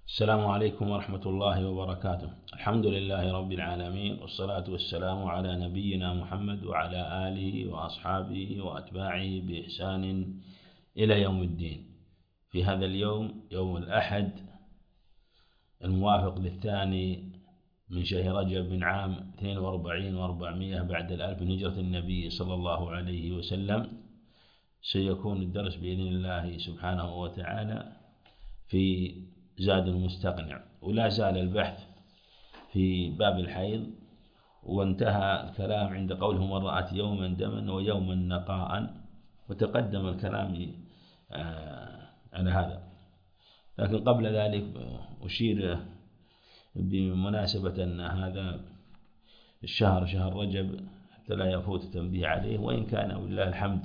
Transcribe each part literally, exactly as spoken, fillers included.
السلام عليكم ورحمة الله وبركاته. الحمد لله رب العالمين، والصلاة والسلام على نبينا محمد وعلى آله وأصحابه وأتباعه بإحسان إلى يوم الدين. في هذا اليوم، يوم الأحد الموافق للثاني من شهر رجب من عام اثنين وأربعين وأربعمائة بعد الألف من هجرة النبي صلى الله عليه وسلم، سيكون الدرس بإذن الله سبحانه وتعالى في زاد المستقنع، ولا زال البحث في باب الحيض، وانتهى الكلام عند قوله من رأت يوما دما ويوما نقاء، وتقدم الكلام على هذا. لكن قبل ذلك أشير بمناسبة أن هذا الشهر شهر رجب حتى لا يفوت التنبيه عليه، وإن كان ولله الحمد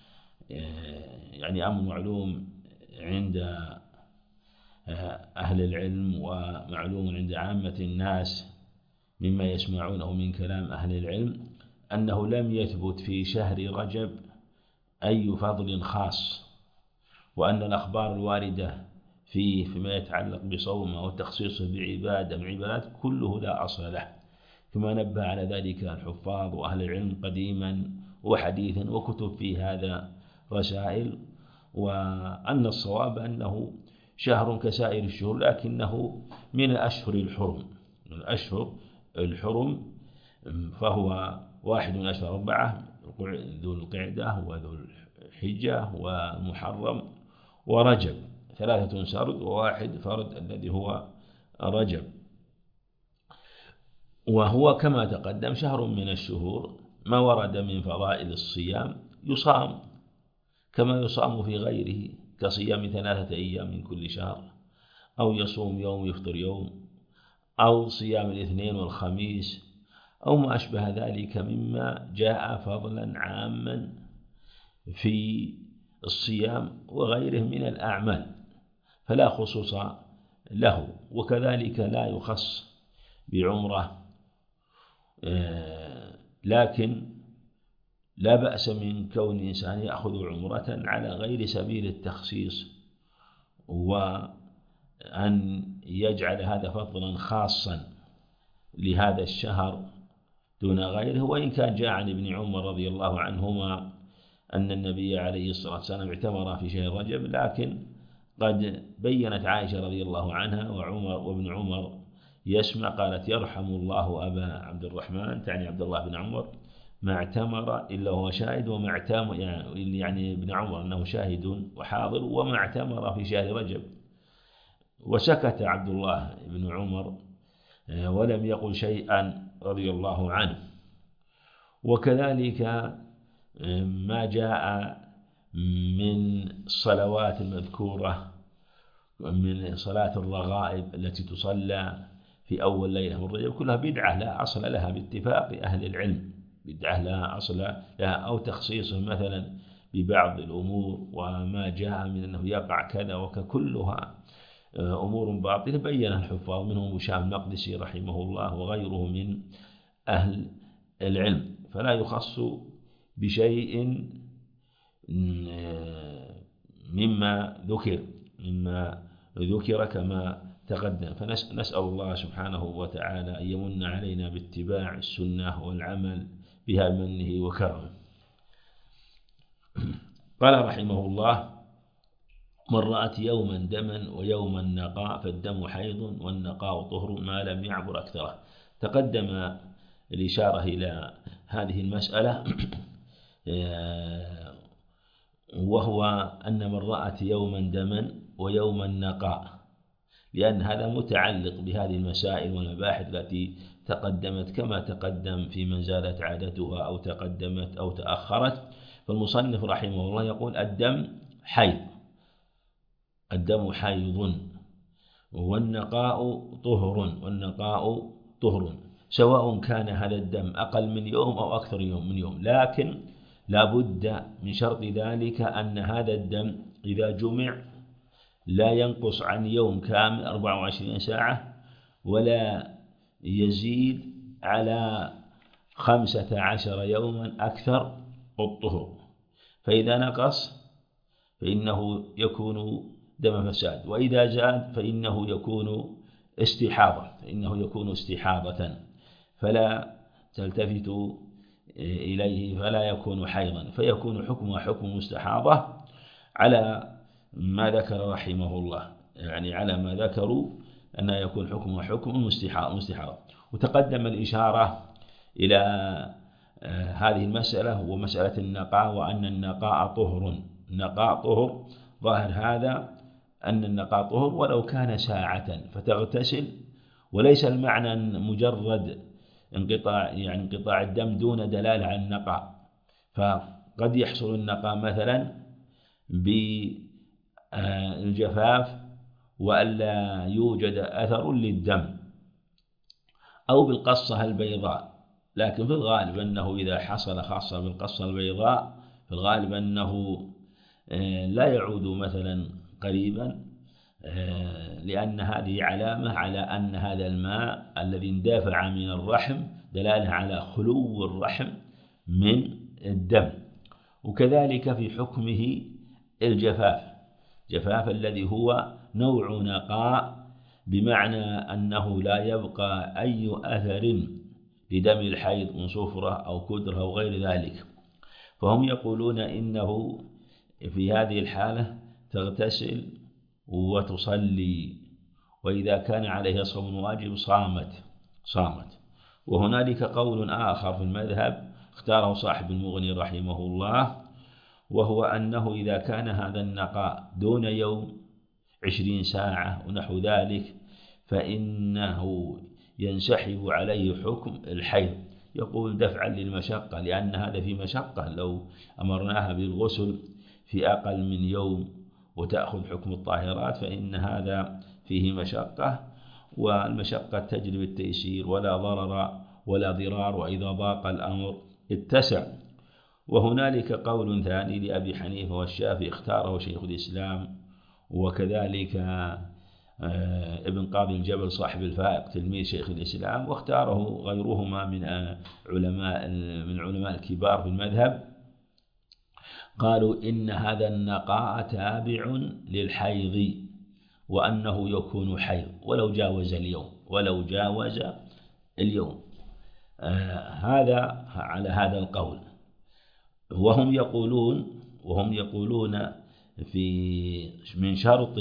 يعني أمر معلوم عند أهل العلم ومعلوم عند عامة الناس مما يسمعونه من كلام أهل العلم، أنه لم يثبت في شهر رجب أي فضل خاص، وأن الأخبار الواردة فيه فيما يتعلق بصومه وتخصيصه بعبادة من عبادات كله لا أصل له، كما نبه على ذلك الحفاظ وأهل العلم قديما وحديثا، وكتب في هذا رسائل، وأن الصواب أنه شهر كسائر الشهور، لكنه من الأشهر الحرم من الأشهر الحرم فهو واحد من أشهر أربعة: ذو القعدة وذو الحجة ومحرم ورجب، ثلاثة سرد وواحد فرد الذي هو رجب. وهو كما تقدم شهر من الشهور ما ورد من فضائل الصيام يصام كما يصام في غيره، كصيام ثلاثة أيام من كل شهر، أو يصوم يوم يفطر يوم، أو صيام الاثنين والخميس، أو ما أشبه ذلك مما جاء فضلا عاما في الصيام وغيره من الأعمال، فلا خصوص له. وكذلك لا يخص بعمرة، لكن لا بأس من كون الإنسان يأخذ عمرة على غير سبيل التخصيص، وأن يجعل هذا فضلا خاصا لهذا الشهر دون غيره. وإن كان جاء عن ابن عمر رضي الله عنهما أن النبي عليه الصلاة والسلام اعتمر في شهر رجب، لكن قد بيّنت عائشة رضي الله عنها وعمر وابن عمر يسمع، قالت: يرحم الله أبا عبد الرحمن، تعني عبد الله بن عمر، ما اعتمر إلا هو شاهد، وما اعتمر يعني, يعني ابن عمر أنه شاهد وحاضر، وما اعتمر في شهر رجب. وسكت عبد الله بن عمر ولم يقل شيئا رضي الله عنه. وكذلك ما جاء من الصلوات المذكورة من صلاة الرغائب التي تصلى في أول ليلة من رجب كلها بدعة لا أصل لها باتفاق أهل العلم، بدعة لا أصل لها، أو تخصيصه مثلا ببعض الأمور وما جاء من أنه يقع كذا وككلها أمور باطلة بيّنها الحفاظ منهم هشام المقدسي رحمه الله وغيره من أهل العلم، فلا يخص بشيء مما ذكر مما ذكر كما تقدم. فنسأل الله سبحانه وتعالى أن يمن علينا باتباع السنة والعمل بها بمنه وكرمه. قال رحمه الله: من رأت يوما دما ويوما نقاء فالدم حيض والنقاء طهر ما لم يعبر أكثره. تقدم الإشارة إلى هذه المسألة، وهو أن من رأت يوما دما ويوما نقاء، لأن هذا متعلق بهذه المسائل والمباحث التي تقدمت كما تقدم في من زالت عادتها أو تقدمت أو تأخرت. فالمصنف رحمه الله يقول: الدم حيض الدم حيض والنقاء طهر والنقاء طهر، سواء كان هذا الدم أقل من يوم أو أكثر يوم من يوم، لكن لا بد من شرط ذلك أن هذا الدم إذا جمع لا ينقص عن يوم كامل أربع وعشرين ساعة، ولا يزيد على خمسة عشر يوما أكثر الطهر. فإذا نقص فإنه يكون دم فساد، وإذا زاد فإنه يكون استحاضة فإنه يكون استحاضة فلا تلتفت إليه فلا يكون حيضا، فيكون حكمها حكم المستحاضة على ما ذكر رحمه الله، يعني على ما ذكروا أن يكون حكمها حكم المستحاضة. وتقدم الإشارة إلى هذه المسألة ومسألة النقاء، وأن النقاء طهر، النقاء طهر، ظاهر هذا أن النقاء طهر ولو كان ساعة فتغتسل، وليس المعنى مجرد انقطاع يعني انقطاع الدم دون دلالة على النقاء، فقد يحصل النقاء مثلا بالجفاف وألا يوجد أثر للدم، أو بالقصة البيضاء، لكن في الغالب أنه إذا حصل خاصة بالقصة البيضاء في الغالب أنه لا يعود مثلا قريبا، لأن هذه علامة على أن هذا الماء الذي اندفع من الرحم دلالة على خلو الرحم من الدم. وكذلك في حكمه الجفاف، جفاف الذي هو نوع نقاء، بمعنى أنه لا يبقى أي أثر لدم الحيض من صفرة أو كدرة أو غير ذلك. فهم يقولون إنه في هذه الحالة تغتسل وتصلي، وإذا كان عليها صوم واجب صامت صامت وهنالك قول آخر في المذهب اختاره صاحب المغني رحمه الله، وهو أنه إذا كان هذا النقاء دون يوم عشرين ساعة ونحو ذلك فإنه ينسحب عليه حكم الحيض. يقول دفعا للمشقة، لأن هذا في مشقة، لو أمرناها بالغسل في أقل من يوم وتأخذ حكم الطاهرات فإن هذا فيه مشقة، والمشقة تجلب التيسير، ولا ضرر ولا ضرار، وإذا ضاق الأمر اتسع. وهنالك قول ثاني لأبي حنيفة والشافعي اختاره شيخ الإسلام وكذلك ابن قاضي الجبل صاحب الفائق تلميذ شيخ الإسلام، واختاره غيرهما من علماء من علماء الكبار في المذهب، قالوا إن هذا النقاء تابع للحيض، وأنه يكون حيض ولو جاوز اليوم ولو جاوز اليوم آه هذا على هذا القول. وهم يقولون وهم يقولون في من شرط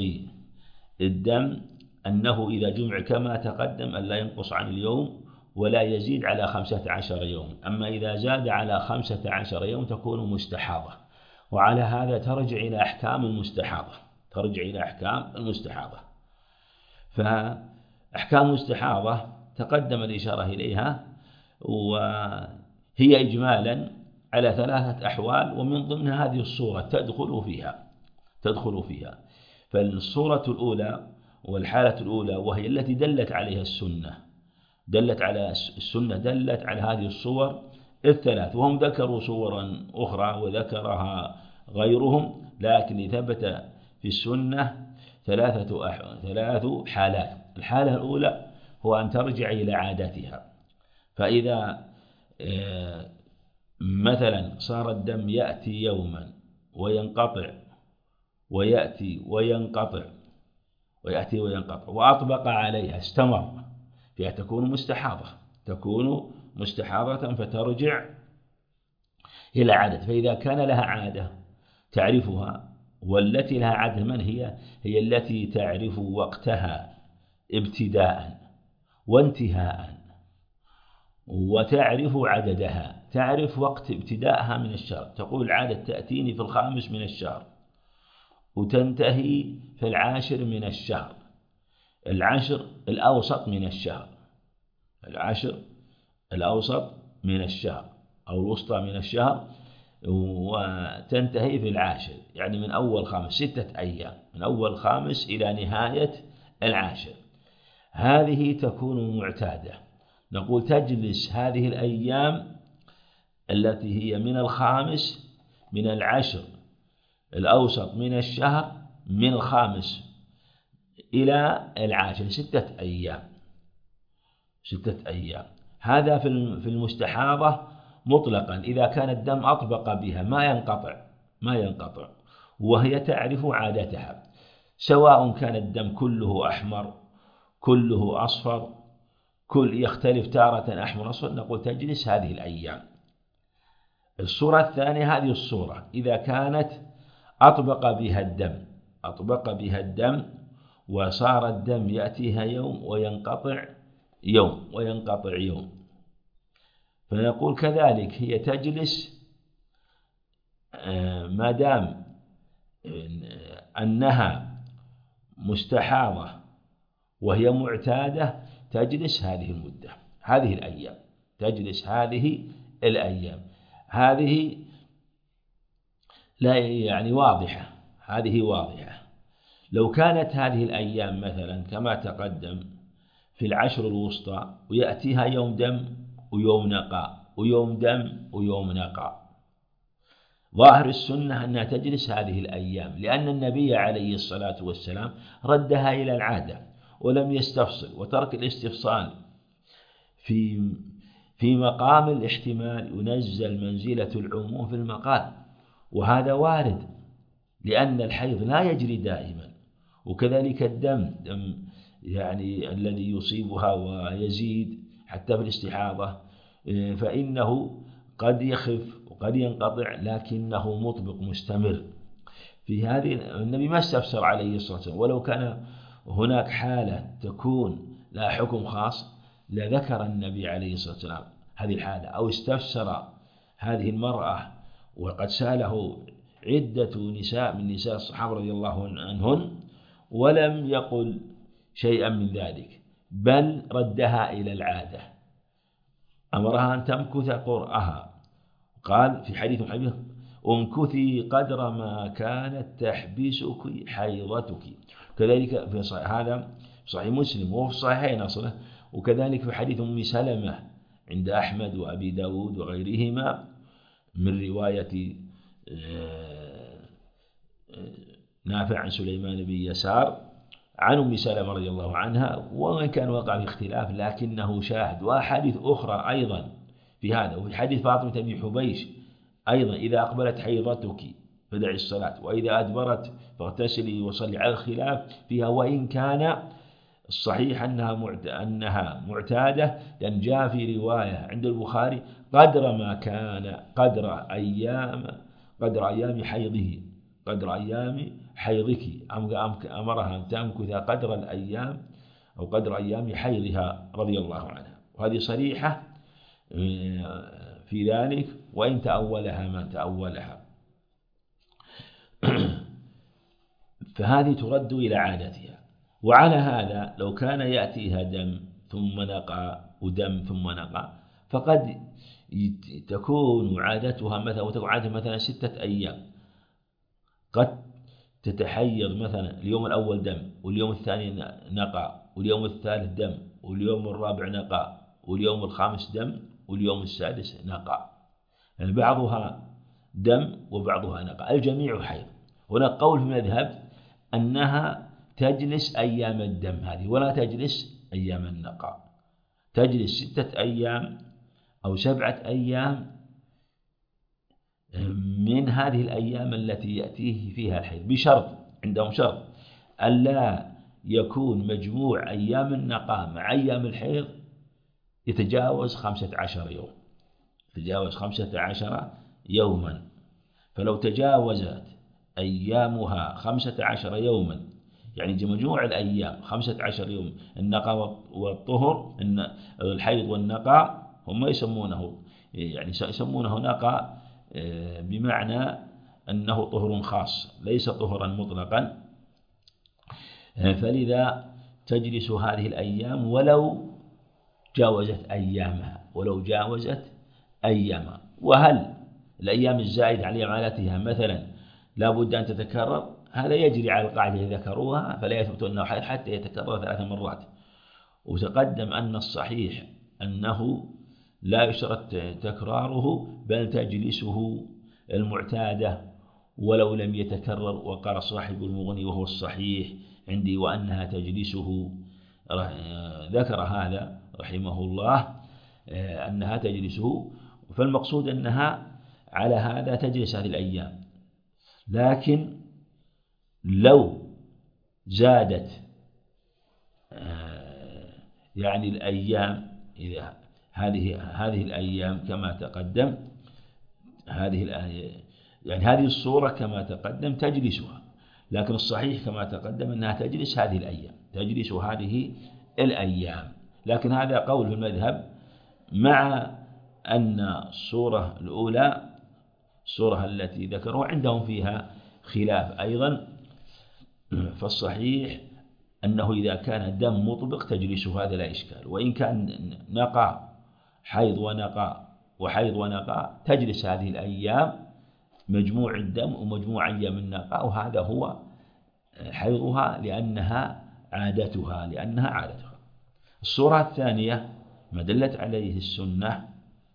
الدم أنه إذا جمع كما تقدم أن لا ينقص عن اليوم ولا يزيد على خمسة عشر يوم، أما إذا زاد على خمسة عشر يوم تكون مستحاضة، وعلى هذا ترجع إلى أحكام المستحاضة ترجع إلى أحكام المستحاضة فأحكام المستحاضة تقدم الإشارة إليها، وهي إجمالا على ثلاثة أحوال، ومن ضمن هذه الصورة تدخل فيها تدخل فيها فالصورة الأولى والحالة الأولى وهي التي دلت عليها السنة دلت على السنة دلت على هذه الصور الثلاث، وهم ذكروا صورا أخرى وذكرها غيرهم، لكن ثبت في السنة ثلاثة أح... ثلاث حالات. الحالة الأولى هو أن ترجع إلى عادتها، فإذا مثلا صار الدم يأتي يوما وينقطع ويأتي وينقطع ويأتي وينقطع وأطبق عليها استمر، فيها تكون مستحاضة تكون مستحاضة فترجع إلى عادة. فإذا كان لها عادة تعرفها، والتي لها عادة من هي؟ هي التي تعرف وقتها ابتداء وانتهاء، وتعرف عددها، تعرف وقت ابتداءها من الشهر، تقول عادة تأتيني في الخامس من الشهر وتنتهي في العاشر من الشهر، العشر الأوسط من الشهر العشر الأوسط من الشهر أو الوسطى من الشهر، وتنتهي في العاشر، يعني من أول خامس ستة أيام، من أول خامس إلى نهاية العاشر. هذه تكون معتادة، نقول تجلس هذه الأيام التي هي من الخامس من العشر الأوسط من الشهر من الخامس إلى العاشر ستة أيام ستة أيام. هذا في المستحاضة مطلقا إذا كان الدم أطبق بها ما ينقطع ما ينقطع وهي تعرف عادتها. سواء كان الدم كله أحمر كله أصفر كل يختلف تارة أحمر أصفر، نقول تجلس هذه الأيام. الصورة الثانية هذه الصورة إذا كانت أطبق بها الدم أطبق بها الدم وصار الدم يأتيها يوم وينقطع يوم وينقطع يوم، فنقول كذلك هي تجلس ما دام أنها مستحاضة وهي معتادة تجلس هذه المدة هذه الأيام تجلس هذه الأيام هذه لا يعني واضحة هذه واضحة. لو كانت هذه الأيام مثلا كما تقدم في العشر الوسطى ويأتيها يوم دم ويوم نقاء ويوم دم ويوم نقاء، ظاهر السنة أنها تجلس هذه الأيام، لأن النبي عليه الصلاة والسلام ردها إلى العادة ولم يستفصل، وترك الاستفصال في في مقام الاحتمال ينزل منزلة العموم في المقال، وهذا وارد لأن الحيض لا يجري دائما، وكذلك الدم دم يعني الذي يصيبها ويزيد حتى في الاستحاضة فإنه قد يخف وقد ينقطع لكنه مطبق مستمر. في هذه النبي ما استفسر عليه الصلاة والسلام، ولو كان هناك حالة تكون لها حكم خاص لذكر النبي عليه الصلاة والسلام هذه الحالة، أو استفسر هذه المرأة وقد سأله عدة نساء من نساء الصحابة رضي الله عنهن ولم يقل شيئا من ذلك، بل ردها إلى العادة، أمرها أن تمكث قرأها، قال في حديث حديث امكثي قدر ما كانت تحبسك حيضتك، كذلك في صحيح هذا صحيح مسلم وفي الصحيحين أصله، وكذلك في حديث أم سلمة عند أحمد وأبي داود وغيرهما من رواية نافع عن سليمان بن يسار عن أم سلمة رضي الله عنها، وإن كان وقع في اختلاف لكنه شاهد، وأحاديث أخرى أيضا في هذا، وفي حديث فاطمة بن حبيش أيضا إذا أقبلت حيضتك فدعي الصلاة وإذا أدبرت فاغتسلي وصلي، على الخلاف فيها، وإن كان الصحيح أنها أنها معتادة، لأن جاء في رواية عند البخاري قدر ما كان قدر أيام قدر أيام حيضه قدر أيام حيضك، أمرها أن تمكث قدر الأيام أو قدر أيام حيضها رضي الله عنها، وهذه صريحة في ذلك وإن تأولها من تأولها. فهذه ترد إلى عادتها. وعلى هذا لو كان يأتيها دم ثم نقى ودم ثم نقى فقد تكون عادتها مثلا وتكون عادتها مثلا ستة أيام، قد تتحيض مثلا اليوم الأول دم واليوم الثاني نقى واليوم الثالث دم واليوم الرابع نقى واليوم الخامس دم واليوم السادس نقى، يعني بعضها دم وبعضها نقى، الجميع حيض. هناك قول في المذهب أنها تجلس أيام الدم هذه ولا تجلس أيام النقاء، تجلس ستة أيام أو سبعة أيام من هذه الأيام التي يأتيه فيها الحيض، بشرط عندهم شرط ألا يكون مجموع أيام النقاء مع أيام الحيض يتجاوز خمسة عشر يوم يتجاوز خمسة عشر يوما، فلو تجاوزت أيامها خمسة عشر يوما يعني مجموع الأيام خمسة عشر يوم النقاء والطهر الحيض والنقاء هم يسمونه يعني يسمونه نقاء بمعنى أنه طهر خاص ليس طهرا مطلقا، فلذا تجلس هذه الأيام ولو جاوزت أيامها ولو جاوزت أيامها. وهل الأيام الزائدة على عادتها مثلا لا بد أن تتكرر؟ هذا يجري على القاعدة إذا ذكروها فلا يثبت أنه حيض حتى يتكرر ثلاث مرات. وتقدم أن الصحيح أنه لا يشترط تكراره بل تجلسه المعتادة ولو لم يتكرر. وقال صاحب المغني وهو الصحيح عندي وأنها تجلسه، ذكر هذا رحمه الله أنها تجلسه، فالمقصود أنها على هذا تجلس هذه الأيام. لكن لو زادت يعني الأيام، إذا هذه هذه الأيام كما تقدم، هذه يعني هذه الصورة كما تقدم تجلسها، لكن الصحيح كما تقدم أنها تجلس هذه الأيام، تجلس هذه الأيام. لكن هذا قول في المذهب، مع أن الصورة الأولى الصورة التي ذكروا عندهم فيها خلاف أيضا، فالصحيح أنه إذا كان الدم مطبق تجلس هذا لا إشكال، وإن كان نقع حيض ونقع وحيض ونقع تجلس هذه الأيام مجموع الدم ومجموع أيام النقاء، وهذا هو حيضها لأنها عادتها لأنها عادتها. الصورة الثانية ما دلت عليه السنة،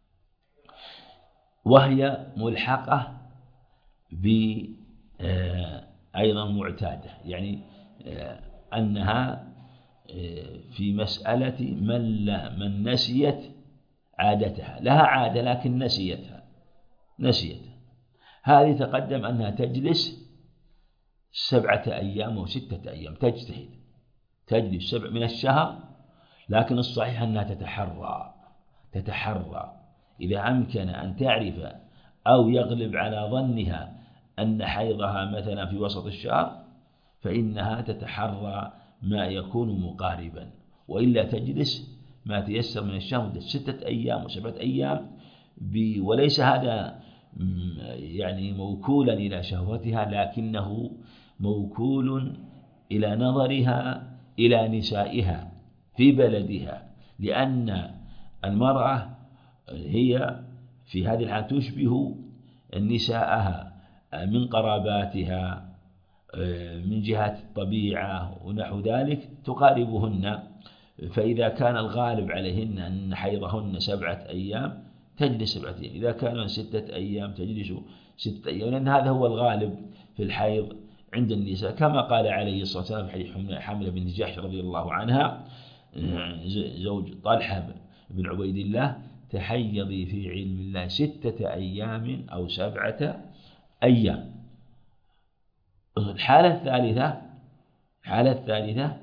وهي ملحقة ب أيضا معتادة، يعني أنها في مسألة من, من نسيت عادتها، لها عادة لكن نسيتها نسيتها هذه تقدم أنها تجلس سبعة أيام أو ستة أيام، تجتهد تجلس سبع من الشهر، لكن الصحيح أنها تتحرى تتحرى إذا أمكن أن تعرف أو يغلب على ظنها أن حيضها مثلا في وسط الشهر فإنها تتحرى ما يكون مقاربا، وإلا تجلس ما تيسر من الشهر مدة ستة أيام وسبعة أيام، وليس هذا يعني موكولا إلى شهوتها، لكنه موكول إلى نظرها إلى نسائها في بلدها، لأن المرأة هي في هذه الحالة تشبه نساءها من قراباتها من جهة الطبيعة ونحو ذلك، تقاربهن، فإذا كان الغالب عليهن أن حيضهن سبعة أيام تجلس سبعة أيام، إذا كان ستة أيام تجلس ستة أيام، لأن هذا هو الغالب في الحيض عند النساء، كما قال عليه الصلاة والسلام في حديث حملة بنت جحش رضي الله عنها زوج طلحة بن عبيد الله: تحيضي في علم الله ستة أيام أو سبعة أيام. الحالة الثالثة الحالة الثالثة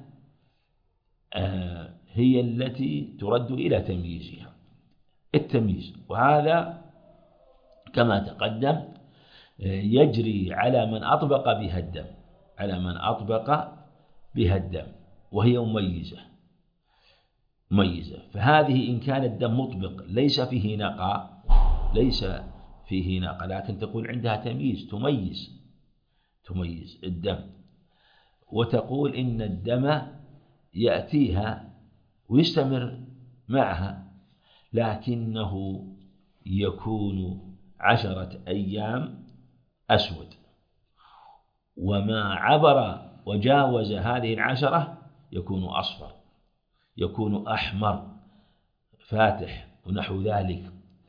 هي التي ترد إلى تمييزها، التمييز، وهذا كما تقدم يجري على من أطبق بها الدم على من أطبق بها الدم وهي مميزة مميزة فهذه إن كان الدم مطبق ليس فيه نقاء ليس فيه نقاء لكن تقول عندها تمييز، تميز تميز الدم، وتقول إن الدم يأتيها ويستمر معها، لكنه يكون عشرة أيام أسود، وما عبر وجاوز هذه العشرة يكون أصفر، يكون أحمر فاتح ونحو ذلك،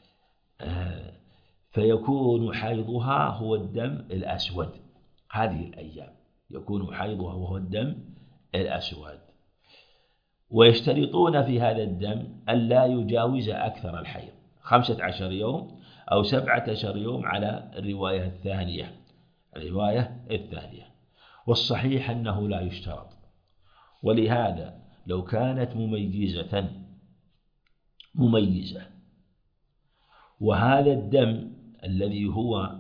فيكون حيضها هو الدم الأسود. هذه الأيام يكون حيضها وهو الدم الأسود، ويشترطون في هذا الدم ألا يجاوز أكثر الحيض خمسة عشر يوم أو سبعة عشر يوم على الرواية الثانية الرواية الثانية والصحيح أنه لا يشترط. ولهذا لو كانت مميزة مميزة وهذا الدم الذي هو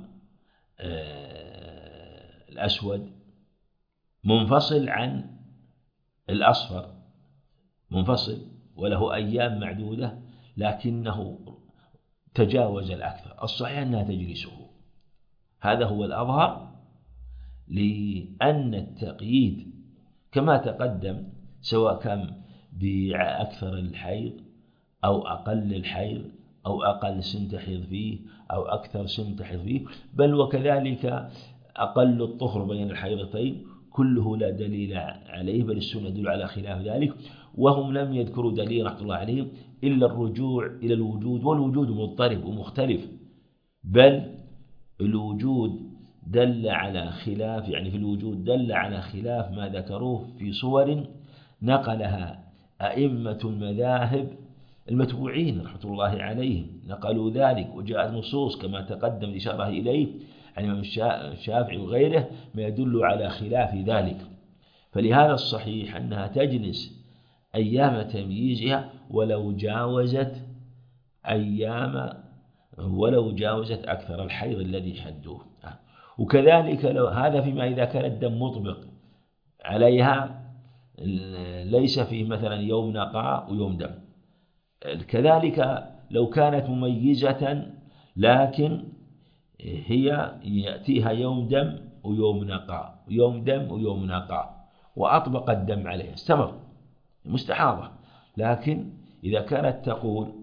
الأسود منفصل عن الأصفر، منفصل وله أيام معدودة لكنه تجاوز الأكثر، الصحيح أنها تجلسه، هذا هو الأظهر، لأن التقييد كما تقدم سواء كان بأكثر الحيض أو أقل الحيض أو أقل سن تحيض فيه أو أكثر سن تحيض فيه، بل وكذلك أقل الطهر بين الحيضتين كله لا دليل عليه، بل السنة يدل على خلاف ذلك، وهم لم يذكروا دليل رحمة الله عليهم إلا الرجوع إلى الوجود، والوجود مضطرب ومختلف، بل الوجود دل على خلاف، يعني في الوجود دل على خلاف ما ذكروه في صور نقلها أئمة المذاهب المتبوعين رحمة الله عليهم، نقلوا ذلك، وجاءت نصوص كما تقدم الإشارة إليه عن الإمام الشافعي وغيره ما يدل على خلاف ذلك، فلهذا الصحيح أنها تجلس أيام تمييزها ولو جاوزت أيام ولو جاوزت أكثر الحيض الذي حدوه. وكذلك لو هذا فيما إذا كان الدم مطبق عليها ليس فيه مثلا يوم نقاء ويوم دم. كذلك لو كانت مميزة لكن هي يأتيها يوم دم ويوم نقاء ويوم دم ويوم نقاء وأطبق الدم عليها استمر مستحاضة، لكن إذا كانت تقول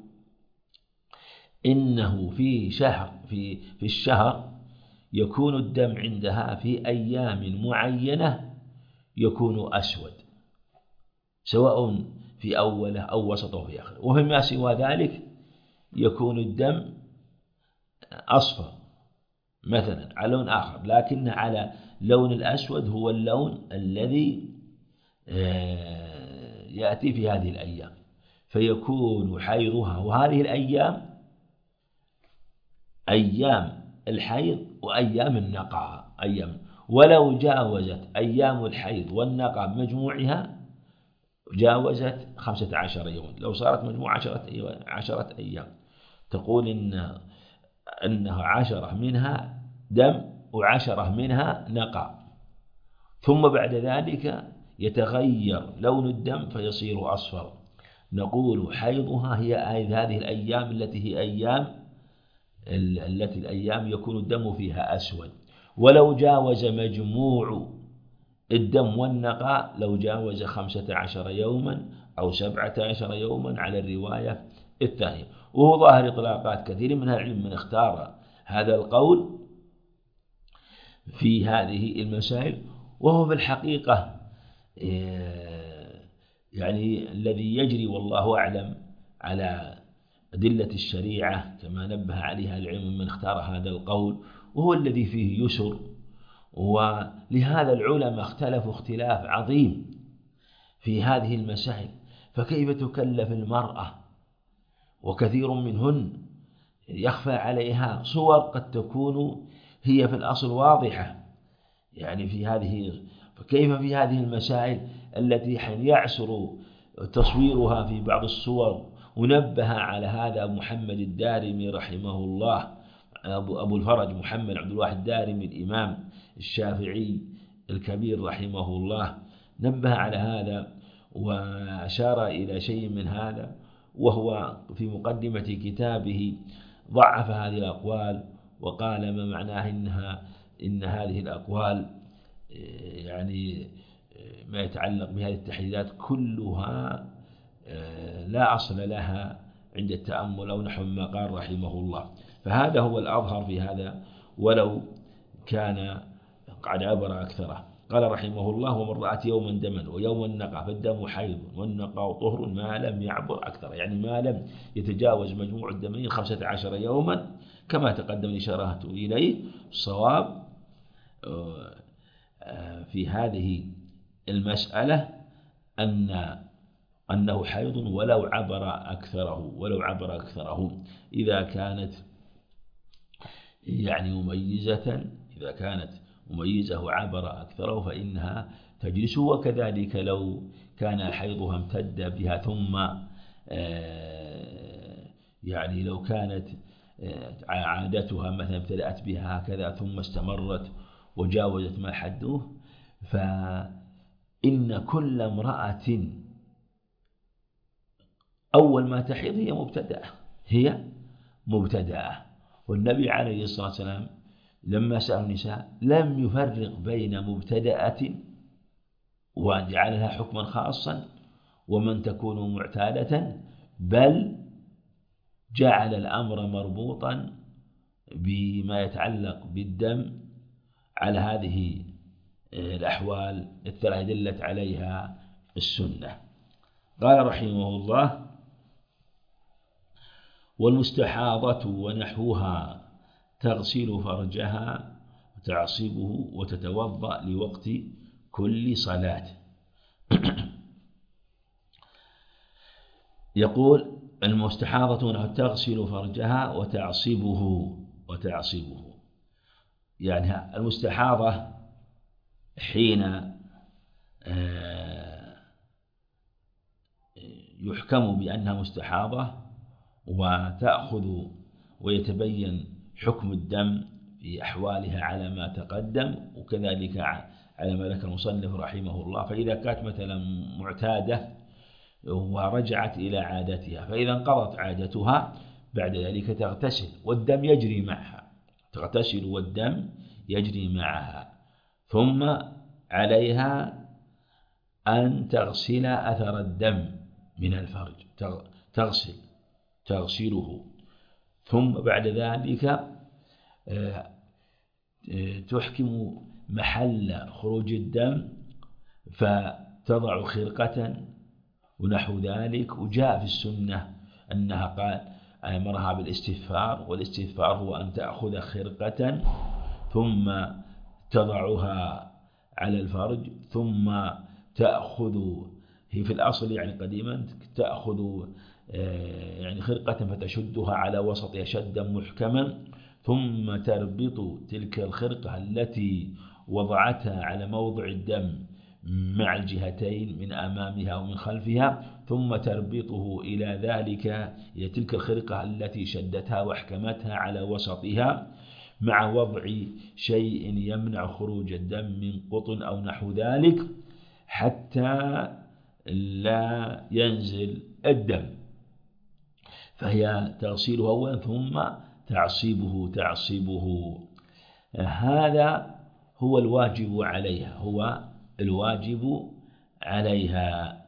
إنه في شهر في في الشهر يكون الدم عندها في أيام معينة يكون أسود سواء في أوله أو وسطه أو في آخره، وفيما سوى ذلك يكون الدم أصفر مثلا على لون آخر، لكن على لون الأسود هو اللون الذي يأتي في هذه الأيام، فيكون حيضها وهذه الأيام أيام الحيض وأيام النقاء أيام، ولو جاوزت أيام الحيض والنقاء بمجموعها جاوزت خمسة عشر يوم، لو صارت مجموعة عشرة, عشرة أيام تقول إن أنها عشرة منها دم وعشرة منها نقاء، ثم بعد ذلك يتغير لون الدم فيصير أصفر، نقول حيضها هي هذه الأيام التي هي أيام التي الأيام يكون الدم فيها أسود. ولو جاوز مجموع الدم والنقاء لو جاوز خمسة عشر يوما أو سبعة عشر يوما على الرواية الثانية. وهو ظاهر إطلاقات كثير من العلم من اختار هذا القول في هذه المسائل، وهو في الحقيقة يعني الذي يجري والله أعلم على أدلة الشريعة كما نبه عليها العلم من اختار هذا القول، وهو الذي فيه يسر. ولهذا العلماء اختلفوا اختلاف عظيم في هذه المسائل، فكيف تكلف المرأة وكثير منهن يخفى عليها صور قد تكون هي في الأصل واضحة يعني في هذه، فكيف في هذه المسائل التي حين يعسر تصويرها في بعض الصور. ونبه على هذا محمد الدارمي رحمه الله، أبو, أبو الفرج محمد عبد الواحد الدارمي الإمام الشافعي الكبير رحمه الله، نبه على هذا وأشار إلى شيء من هذا، وهو في مقدمة كتابه ضعف هذه الأقوال وقال ما معناه إنها إن هذه الأقوال يعني ما يتعلق بهذه التحديدات كلها لا أصل لها عند التأمل أو نحو ما قال رحمه الله. فهذا هو الأظهر في هذا ولو كان قد عبر أكثره. قال رحمه الله: ومن رأت يوما دما ويوما نقع فالدم حيض والنقاء طهر ما لم يعبر أكثر، يعني ما لم يتجاوز مجموع الدمين خمسة عشر يوما كما تقدم الإشارة إليه. الصواب في هذه المسألة أن أنه حيض ولو عبر أكثره ولو عبر أكثره إذا كانت يعني مميزة إذا كانت مميزة وعبر أكثره فإنها تجلس. وكذلك لو كان حيضها امتد بها ثم يعني لو كانت عادتها مثلا ابتدأت بها هكذا ثم استمرت وجاوزت ما حدوه، فإن كل امرأة أول ما تحيض هي مبتدأة هي مبتدأة والنبي عليه الصلاة والسلام لما سأل النساء لم يفرق بين مبتدأة وجعلها حكما خاصا ومن تكون معتادة، بل جعل الأمر مربوطا بما يتعلق بالدم على هذه الأحوال الثلاث دلت عليها السنة. قال رحمه الله: والمستحاضة ونحوها تغسل فرجها وتعصبه وتتوضأ لوقت كل صلاة. يقول المستحاضة تغسل فرجها وتعصبه وتعصبه يعني المستحاضة حين يحكم بأنها مستحاضة وتأخذ ويتبين حكم الدم في أحوالها على ما تقدم، وكذلك على ما ذكر المصنف رحمه الله. فإذا كانت مثلا معتادة ورجعت إلى عادتها، فإذا انقضت عادتها بعد ذلك تغتسل والدم يجري معها، تغتسل والدم يجري معها، ثم عليها أن تغسل أثر الدم من الفرج، تغسل تغسله، ثم بعد ذلك تحكم محل خروج الدم فتضع خرقة ونحو ذلك. وجاء في السنة أنها قال أمرها بالاستثفار، والاستثفار هو أن تأخذ خرقة ثم تضعها على الفرج، ثم تأخذ، هي في الأصل يعني قديما تأخذ يعني خرقة فتشدها على وسطها شدا محكما، ثم تربط تلك الخرقة التي وضعتها على موضع الدم مع الجهتين من أمامها ومن خلفها، ثم تربطه إلى ذلك إلى تلك الخرقة التي شدتها واحكمتها على وسطها، مع وضع شيء يمنع خروج الدم من قطن أو نحو ذلك حتى لا ينزل الدم. فهي تغسله أولا ثم تعصيبه تعصيبه هذا هو الواجب عليها، هو الواجب عليها.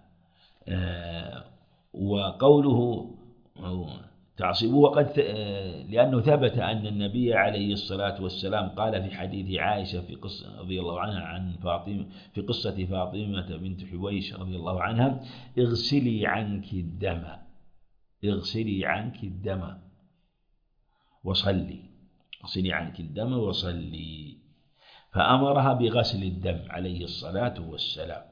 وقوله تعصيبه وقد لأنه ثبت أن النبي عليه الصلاة والسلام قال في حديث عائشة في قصة رضي الله عنها عن فاطمة، في قصة فاطمة بنت حويش رضي الله عنها: اغسلي عنك الدم، اغسلي عنك الدم وصلي، اغسلي عنك الدم وصلي، فأمرها بغسل الدم عليه الصلاة والسلام.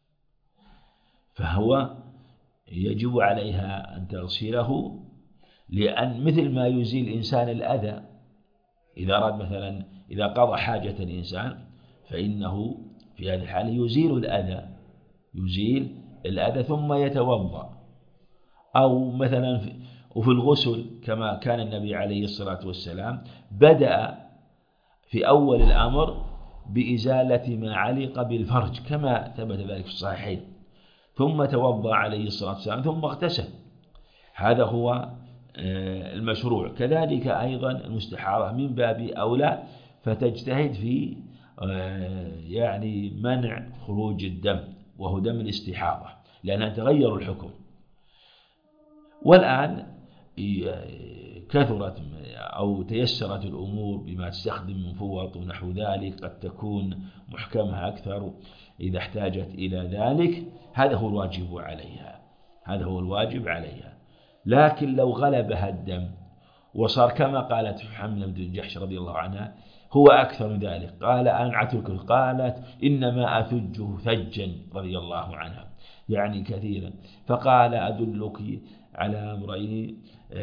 فهو يجب عليها أن تغسله، لأن مثل ما يزيل الإنسان الأذى، إذا أراد مثلا إذا قضى حاجة الإنسان فإنه في هذه الحالة يزيل الأذى، يزيل الأذى ثم يتوضأ. أو مثلا وفي الغسل كما كان النبي عليه الصلاة والسلام بدأ في أول الأمر بإزالة ما علق بالفرج كما ثبت ذلك في الصحيحين، ثم توضأ عليه الصلاة والسلام ثم اغتسل، هذا هو المشروع. كذلك أيضا المستحاضة من باب أولى، فتجتهد في يعني منع خروج الدم وهو دم الاستحاضة، لأنها تغير الحكم. والآن كثرت أو تيسرت الأمور بما تستخدم من فوط ونحو ذلك، قد تكون محكمة أكثر إذا احتاجت إلى ذلك. هذا هو الواجب عليها، هذا هو الواجب عليها. لكن لو غلبها الدم وصار كما قالت حملة بن جحش رضي الله عنها هو أكثر من ذلك، قال أنعتك، قالت إنما أثجه ثجا رضي الله عنها يعني كثيرا، فقال أدلك على أمرين،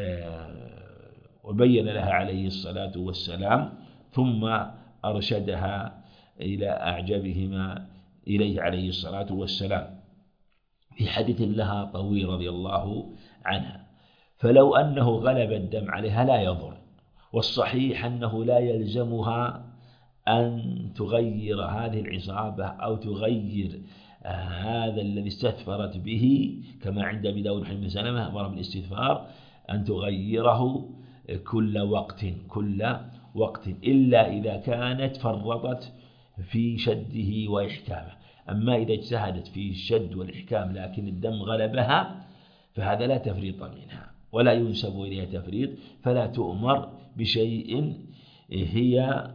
وبين لها عليه الصلاة والسلام، ثم أرشدها إلى أعجبهما إليه عليه الصلاة والسلام في حديث لها طويل رضي الله عنها. فلو أنه غلب الدم عليها لا يضر، والصحيح أنه لا يلزمها أن تغير هذه العصابة أو تغير هذا الذي استثفرت به، كما عند أبي داود بن سلمة أمر بالاستثفار أن تغيره كل وقت كل وقت إلا إذا كانت فرطت في شده وإحكامه. أما إذا اجتهدت في الشد والإحكام لكن الدم غلبها فهذا لا تفريط منها ولا ينسب إليها تفريط، فلا تؤمر بشيء هي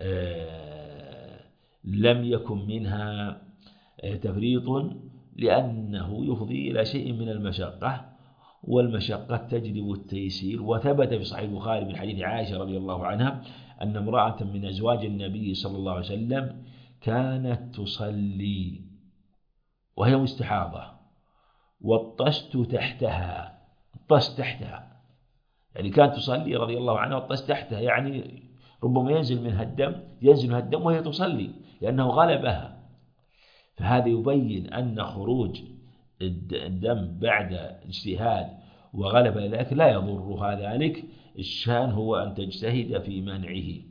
لم يكن منها تفريط، لأنه يفضي إلى شيء من المشقة، والمشقة تجلب التيسير. وثبت في صحيح البخاري من حديث عائشة رضي الله عنها أن امرأة من أزواج النبي صلى الله عليه وسلم كانت تصلي وهي مستحاضة والطست تحتها، الطست تحتها يعني كانت تصلي رضي الله عنها والطست تحتها، يعني ربما ينزل منها الدم ينزل منها الدم وهي تصلي لأنه غلبها. فهذا يبين أن خروج الدم بعد اجتهاد وغلب ذلك لا يضرها ذلك، الشان هو أن تجتهد في منعه.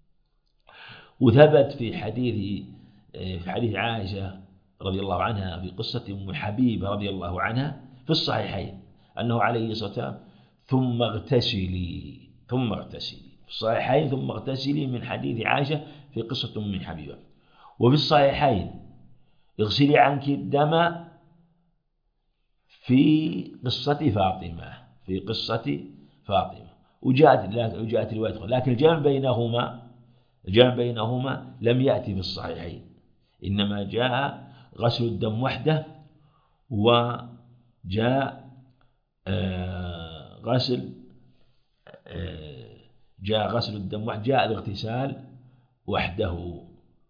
وثبت في حديث في حديث عائشة رضي الله عنها في قصة أم حبيبة رضي الله عنها في الصحيحين أنه عليه الصلاة والسلام ثم اغتسلي ثم اغتسلي في الصحيحين ثم اغتسلي من حديث عائشة في قصة أم حبيبة. وفي الصحيحين اغسلي عنك الدم في قصة فاطمة في قصة فاطمة وجاءت وجاءت رواية، لكن الجمع بينهما الجمع بينهما لم يأتي في الصحيحين، إنما جاء غسل الدم وحده، وجاء آه غسل آه جاء غسل الدم وحده، جاء الاغتسال وحده.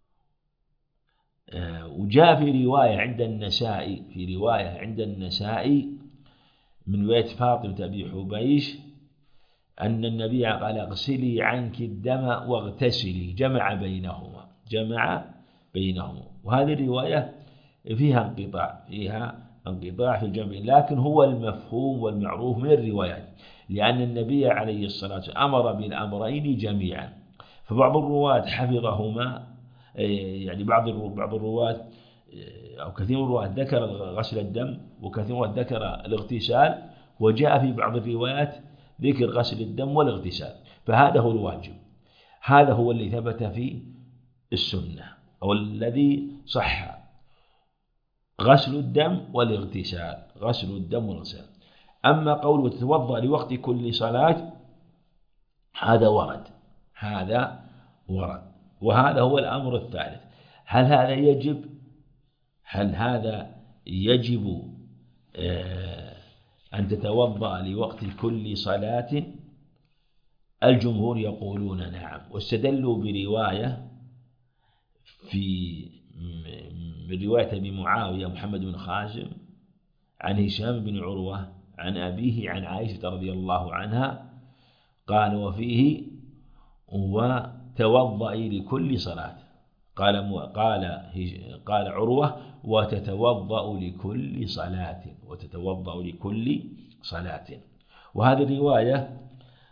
آه وجاء في رواية عند النسائي في رواية عند النسائي من رواية فاطمة أبي حبيش أن النبي قال اغسلي عنك الدم واغتسلي، جمع بينهما جمع بينهما. وهذه الرواية فيها انقطاع فيها انقطاع في الجمع، لكن هو المفهوم والمعروف من الروايات، لأن النبي عليه الصلاة والسلام أمر بالأمرين جميعا. فبعض الرواة حفظهما، يعني بعض بعض الرواة أو كثير من الرواة ذكر غسل الدم وكثير من الرواة ذكر الاغتسال، وجاء في بعض الروايات ذكر غسل الدم والاغتسال، فهذا هو الواجب، هذا هو اللي ثبت في السنة أو الذي صح، غسل الدم والاغتسال غسل الدم والاغتسال. أما قوله تتوضأ لوقت كل صلاة هذا ورد هذا ورد وهذا هو الأمر الثالث. هل هذا يجب هل هذا يجب أن تتوضأ لوقت كل صلاة؟ الجمهور يقولون نعم، واستدلوا برواية في من رواية أبي معاوية محمد بن خازم عن هشام بن عروة عن أبيه عن عائشة رضي الله عنها قال وفيه وتوضئي لكل صلاة، قال قال قال عروة وتتوضأ لكل صلاة وتتوضأ لكل صلاة. وهذه الرواية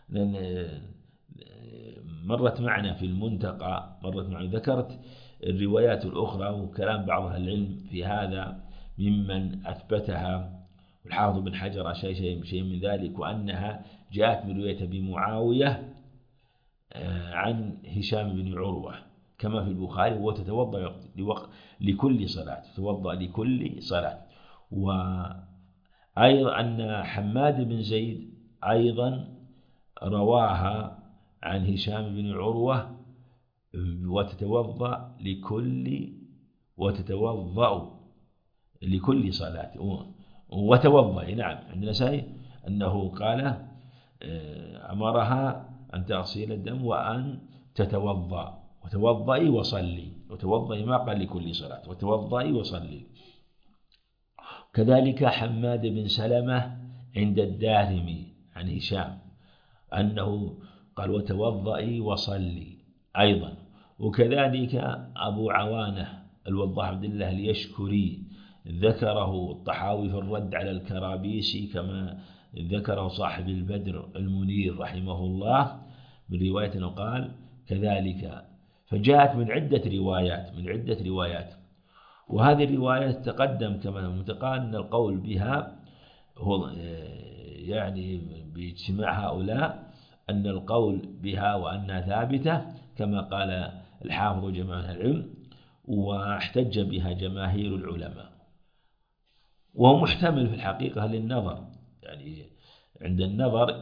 مرت معنا في المنتقى مرت معنا ذكرت الروايات الأخرى وكلام بعض أهل العلم في هذا ممن أثبتها، والحافظ بن حجر شيء شيء من ذلك، وأنها جاءت من رواية أبي معاوية عن هشام بن عروة كما في البخاري وتتوضأ لكل صلاة تتوضأ لكل صلاة. وأيضا أن حماد بن زيد أيضا رواها عن هشام بن عروة وتتوضأ لكل وتتوضأ لكل صلاة وتوضأ. نعم عندنا ساي أنه قال أمرها أن تغسل الدم وأن تتوضأ وتوضئي وصلي وتوضئي ما قال لكل صلاة وتوضئي وصلي. كذلك حماد بن سلمة عند الدارمي عن هشام أنه قال وتوضئي وصلي أيضا. وكذلك أبو عوانة الوضاح عبد الله اليشكري ذكره الطحاوي في الرد على الكرابيسي كما ذكره صاحب البدر المنير رحمه الله من رواية قال كذلك. فجاءت من عدة روايات من عدة روايات وهذه الروايات تقدم كما متقال أن القول بها هو يعني باجتماع هؤلاء أن القول بها وأنها ثابتة كما قال الحافظ وجماعة العلم، واحتج بها جماهير العلماء، وهو محتمل في الحقيقة للنظر، يعني عند النظر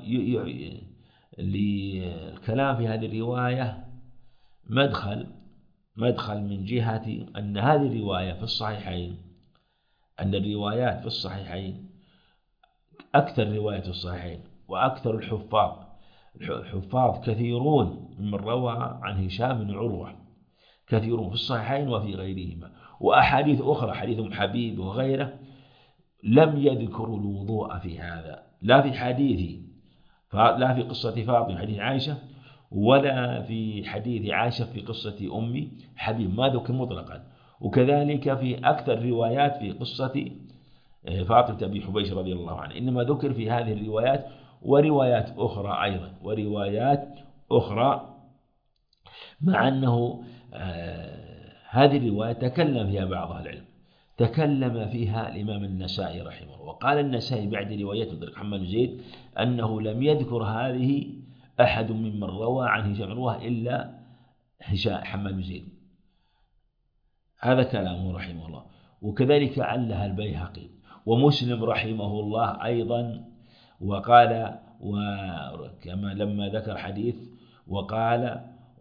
للكلام في هذه الرواية مدخل مدخل من جهة أن هذه الرواية في الصحيحين أن الروايات في الصحيحين أكثر رواية في الصحيحين وأكثر الحفاظ الحفاظ كثيرون من روى عن هشام بن عروة كثيرون في الصحيحين وفي غيرهما، وأحاديث أخرى حديث حبيب وغيره لم يذكروا الوضوء في هذا لا في حديث لا في قصة فاطمة حديث عائشة ولا في حديث عائشة في قصة أم حبيب ما ذكر مطلقا، وكذلك في أكثر روايات في قصة فاطمة بن حبيش رضي الله عنه، إنما ذكر في هذه الروايات وروايات أخرى أيضا وروايات أخرى مع أنه آه هذه الرواية تكلم فيها بعض أهل العلم. تكلم فيها الإمام النسائي رحمه الله، وقال النسائي بعد روايته طريق حماد بن زيد أنه لم يذكر هذه أحد ممن روى عن هشام بن عروة إلا هشام حماد بن زيد. هذا كلامه رحمه الله. وكذلك علها البيهقي ومسلم رحمه الله أيضا، وقال وكما لما ذكر حديث وقال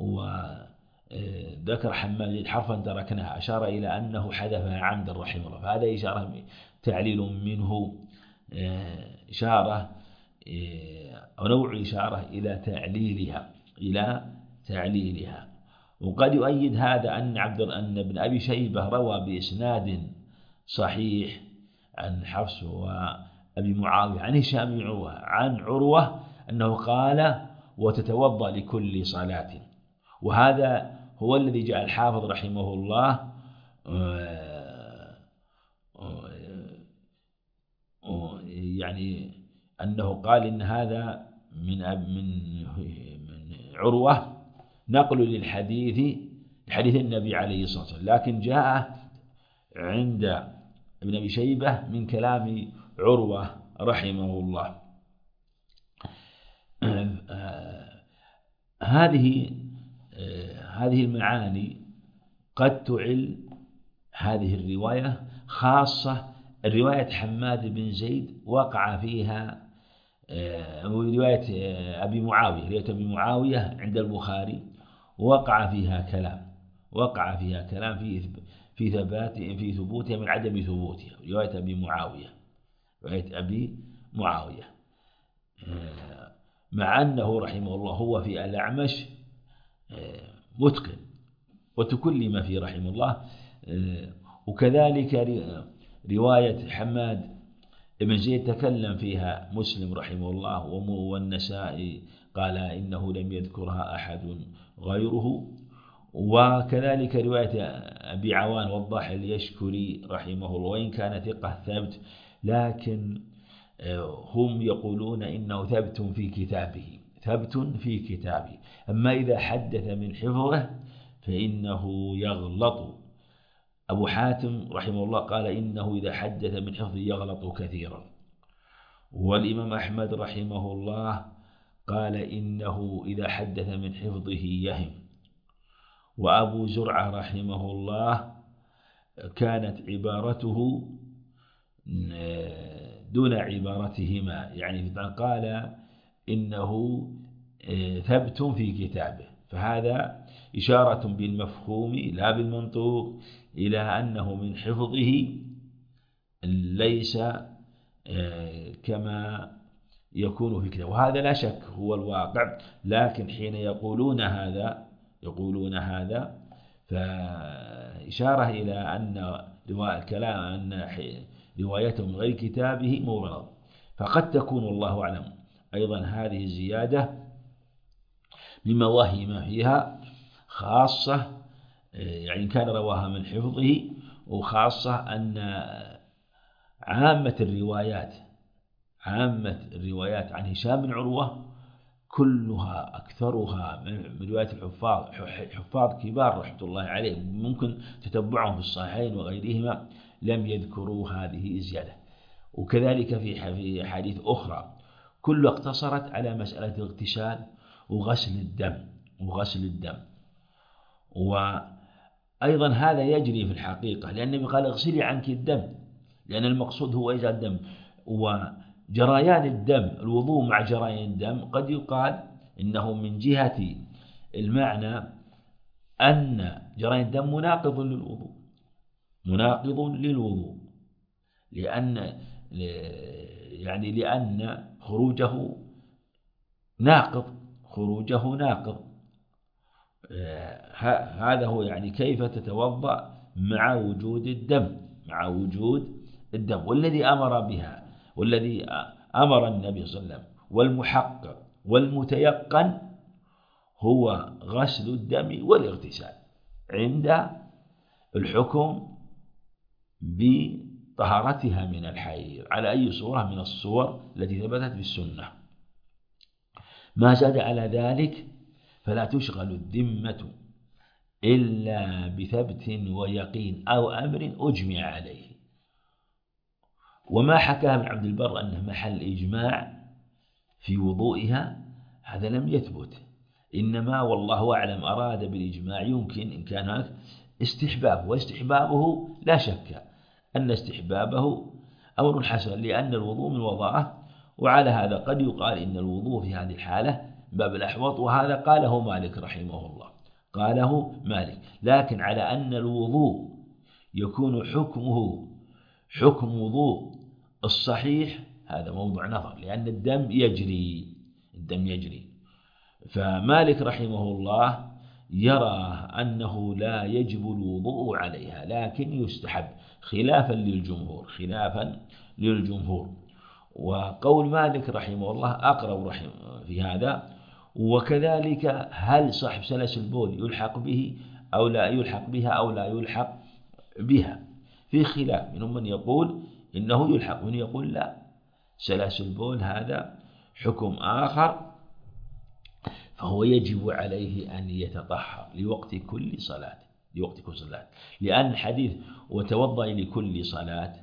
وذكر حماد بن زيد حرفا تركناها، أشار إلى أنه حذفها عمدا رحمه الله، فهذا إشارة تعليل منه، إشارة أو نوع إشارة إلى تعليلها إلى تعليلها. وقد يؤيد هذا أن عبد أن ابن أبي شيبة روى بإسناد صحيح عن حفص وأبي معاوية عن هشام بن عروة عن عروة أنه قال وتتوضأ لكل صلاة، وهذا هو الذي جاء الحافظ رحمه الله يعني أنه قال إن هذا من من من عروة نقل للحديث حديث النبي عليه الصلاة والسلام، لكن جاء عند ابن أبي شيبة من كلام عروة رحمه الله. هذه هذه المعاني قد تعل هذه الرواية، خاصة الرواية حماد بن زيد وقع فيها رواية أبي معاوية رواية أبي معاوية عند البخاري وقع فيها كلام وقع فيها كلام في في ثبات في ثبوتها من عدم ثبوتها، رواية أبي معاوية رواية أبي معاوية مع أنه رحمه الله هو في الأعمش متقن وتكلم فيه رحمه الله. وكذلك رواية حماد ابن زيد تكلم فيها مسلم رحمه الله والنسائي قال إنه لم يذكرها أحد غيره. وكذلك رواية أبي عوان وضاح اليشكري رحمه الله وإن كان ثقة ثبت، لكن هم يقولون إنه ثبت في كتابه ثبت في كتابه، أما إذا حدث من حفظه فإنه يغلط. أبو حاتم رحمه الله قال إنه إذا حدث من حفظه يغلط كثيرا، والإمام أحمد رحمه الله قال إنه إذا حدث من حفظه يهم، وأبو زرعة رحمه الله كانت عبارته دون عبارتهما، يعني قال إنه ثبت في كتابه، فهذا إشارة بالمفهوم لا بالمنطوق إلى أنه من حفظه ليس كما يكون في كتابه، وهذا لا شك هو الواقع. لكن حين يقولون هذا يقولون هذا فإشارة إلى أن الكلام أن روايته من غير كتابه مغلط، فقد تكون الله أعلم أيضا هذه الزيادة مما وهم فيها، خاصة يعني كان رواها من حفظه، وخاصة أن عامة الروايات عامة الروايات عن هشام بن عروة كلها أكثرها من رواية الحفاظ حفاظ كبار رحمة الله عليهم ممكن تتبعهم في الصحيحين وغيرهما لم يذكروا هذه الزيادة. وكذلك في حديث أخرى كلها اقتصرت على مسألة الاغتسال وغسل الدم وغسل الدم وأيضا هذا يجري في الحقيقة، لأنه قال اغسلي عنك الدم، لأن المقصود هو إزالة الدم. وجريان الدم الوضوء مع جريان الدم قد يقال إنه من جهة المعنى أن جريان الدم مناقض للوضوء مناقض للوضوء لأن يعني لأن خروجه ناقض خروجه ناقض هذا هو يعني كيف تتوضأ مع وجود الدم مع وجود الدم والذي أمر بها والذي أمر النبي صلى الله عليه وسلم والمحقق والمتيقن هو غسل الدم والاغتسال عند الحكم بطهارتها من الحيض على أي صورة من الصور التي ثبتت بالسنة. ما زاد على ذلك فلا تشغل الذمة إلا بثبت ويقين أو أمر أجمع عليه. وما حكاه ابن عبد البر أنه محل إجماع في وضوئها هذا لم يثبت، إنما والله أعلم أراد بالإجماع يمكن إن كان هناك استحباب، واستحبابه لا شك أن استحبابه أمر حسن لأن الوضوء من وضاءه. وعلى هذا قد يقال إن الوضوء في هذه الحالة باب الأحوط، وهذا قاله مالك رحمه الله، قاله مالك. لكن على أن الوضوء يكون حكمه حكم وضوء الصحيح هذا موضوع نظر، لأن الدم يجري الدم يجري فمالك رحمه الله يرى أنه لا يجب الوضوء عليها لكن يستحب، خلافا للجمهور خلافا للجمهور وقول مالك رحمه الله أقرب رحمه في هذا. وكذلك هل صاحب سلس البول يلحق به أو لا يلحق بها أو لا يلحق بها، في خلاف، منهم من يقول إنه يلحق ومن يقول لا، سلس البول هذا حكم آخر، فهو يجب عليه أن يتطهر لوقت كل صلاة لوقت كل صلاة لأن حديث وتوضأ لكل صلاة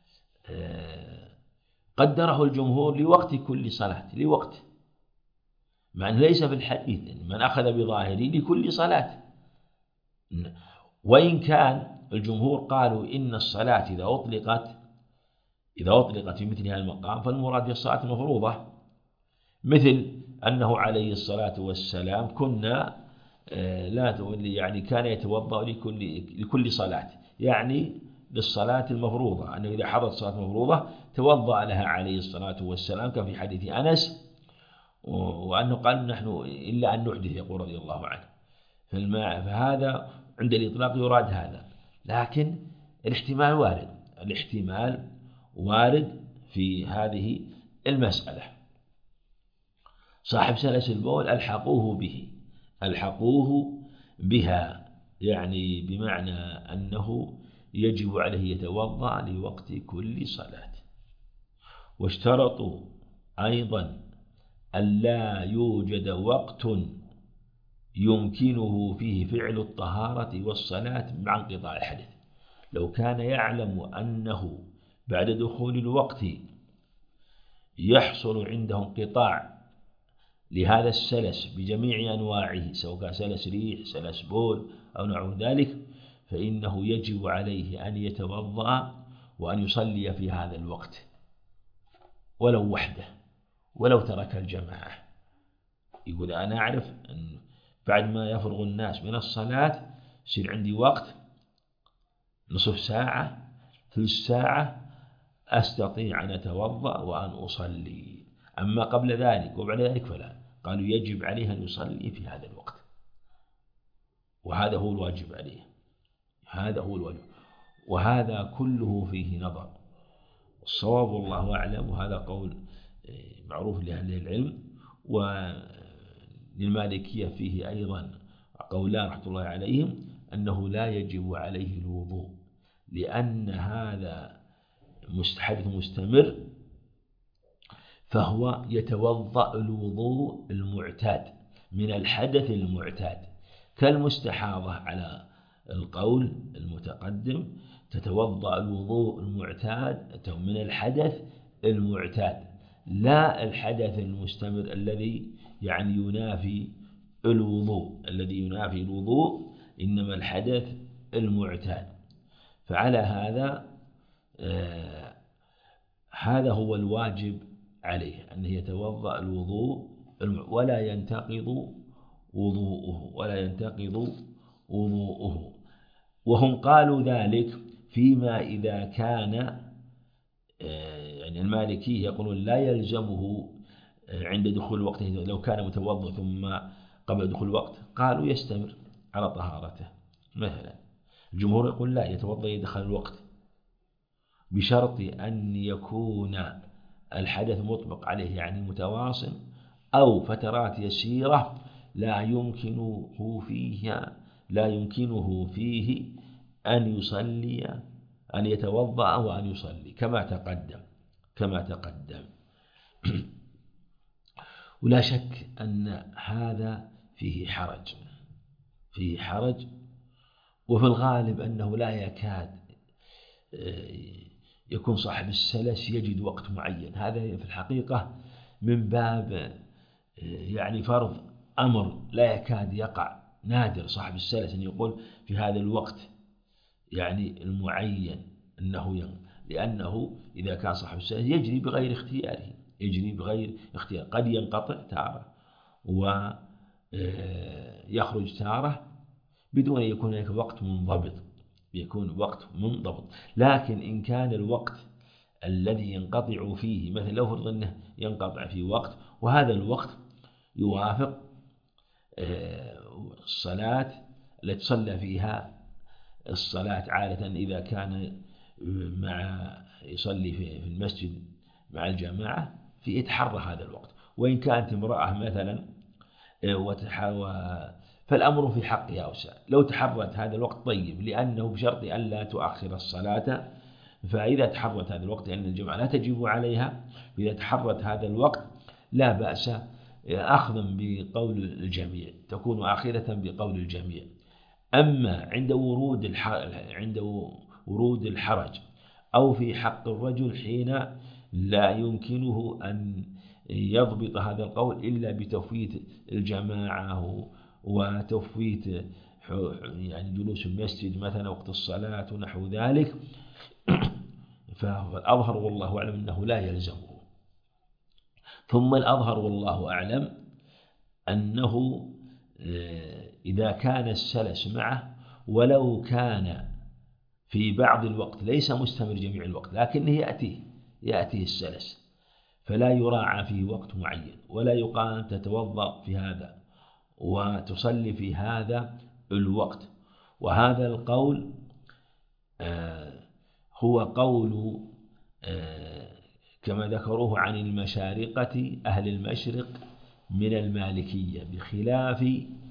قدره الجمهور لوقت كل صلاة لوقت، مع أنه ليس في الحديث من أخذ بظاهره لكل صلاة. وإن كان الجمهور قالوا إن الصلاة إذا أطلقت إذا أطلقت في مثل هذا المقام فالمراد بالصلاة المفروضة، مثل أنه عليه الصلاة والسلام كنا لا يعني كان يتوضأ لكل لكل صلاة، يعني للصلاة المفروضة، أنه إذا حضرت صلاة مفروضة توضأ لها عليه الصلاة والسلام كما في حديث أنس، وأنه قال نحن إلا أن نحدث يقول رضي الله عنه. فهذا عند الإطلاق يراد هذا، لكن الاحتمال وارد الاحتمال وارد في هذه المسألة. صاحب سلس البول ألحقوه به ألحقوه بها يعني بمعنى أنه يجب عليه يتوضأ لوقت كل صلاة. واشترطوا أيضا ألا يوجد وقت يمكنه فيه فعل الطهارة والصلاة مع انقطاع الحدث. لو كان يعلم أنه بعد دخول الوقت يحصل عنده انقطاع لهذا السلس بجميع أنواعه سواء كان سلس ريح سلس بول أو نحو ذلك، فإنه يجب عليه أن يتوضأ وأن يصلي في هذا الوقت ولو وحده ولو ترك الجماعة. يقول أنا أعرف أن بعد ما يفرغ الناس من الصلاة يصير عندي وقت نصف ساعة ثلث ساعة أستطيع أن أتوضأ وأن أصلي، أما قبل ذلك وبعد ذلك فلا. قالوا يجب عليه أن يصلي في هذا الوقت، وهذا هو الواجب عليه هذا هو الواجب وهذا كله فيه نظر. الصواب والله أعلم، وهذا قول معروف لأهل العلم. وللمالكية فيه أيضا قولان رحمة الله عليهم أنه لا يجب عليه الوضوء، لأن هذا حدث مستمر، فهو يتوضأ الوضوء المعتاد من الحدث المعتاد، كالمستحاضة على القول المتقدم تتوضأ الوضوء المعتاد من الحدث المعتاد، لا الحدث المستمر الذي يعني ينافي الوضوء الذي ينافي الوضوء إنما الحدث المعتاد. فعلى هذا آه هذا هو الواجب عليه أن يتوضأ الوضوء ولا ينتقض وضوءه ولا ينتقض وضوءه. وهم قالوا ذلك فيما إذا كان يعني المالكي يقولون لا يلزمه عند دخول وقته، لو كان متوضأ ثم قبل دخول الوقت قالوا يستمر على طهارته مثلا. الجمهور يقول لا، يتوضأ يدخل الوقت بشرط أن يكون الحدث مطبق عليه يعني متواصل، أو فترات يسيرة لا يمكنه فيها لا يمكنه فيه أن يصلي، أن يتوضأ وأن يصلي كما تقدم كما تقدم ولا شك أن هذا فيه حرج فيه حرج وفي الغالب أنه لا يكاد يكون صاحب السلس يجد وقت معين. هذا في الحقيقة من باب يعني فرض أمر لا يكاد يقع، نادر صاحب السلس أن يقول في هذا الوقت يعني المعين أنه ينقل، لأنه إذا كان صاحب السلس يجري بغير اختياره يجري بغير اختيار، قد ينقطع تارة ويخرج تارة بدون أن يكون هناك وقت منضبط يكون وقت منضبط. لكن إن كان الوقت الذي ينقطع فيه مثلا لو فرض أنه ينقطع في وقت وهذا الوقت يوافق الصلاة التي تصلى فيها الصلاة عادة إذا كان مع يصلي في المسجد مع الجماعة في يتحرى هذا الوقت. وإن كانت امرأة مثلا فالأمر في حقها أوسع، لو تحرت هذا الوقت طيب، لأنه بشرط أن لا تؤخر الصلاة، فإذا تحرت هذا الوقت لأن الجماعة لا تجب عليها، إذا تحرت هذا الوقت لا بأس أخذا بقول الجميع، تكون آخذة بقول الجميع. أما عند ورود عند ورود الحرج أو في حق الرجل حين لا يمكنه أن يضبط هذا القول إلا بتفويت الجماعة وتفويت يعني جلوس المسجد مثلا وقت الصلاة ونحو ذلك، فالأظهر والله أعلم أنه لا يلزمه. ثم الأظهر والله أعلم أنه إذا كان السلس معه ولو كان في بعض الوقت ليس مستمر جميع الوقت لكنه يأتيه يأتيه السلس، فلا يراعى فيه وقت معين، ولا يقال تتوضأ في هذا وتصلي في هذا الوقت. وهذا القول هو قول كما ذكروه عن المشارقة أهل المشرق من المالكية، بخلاف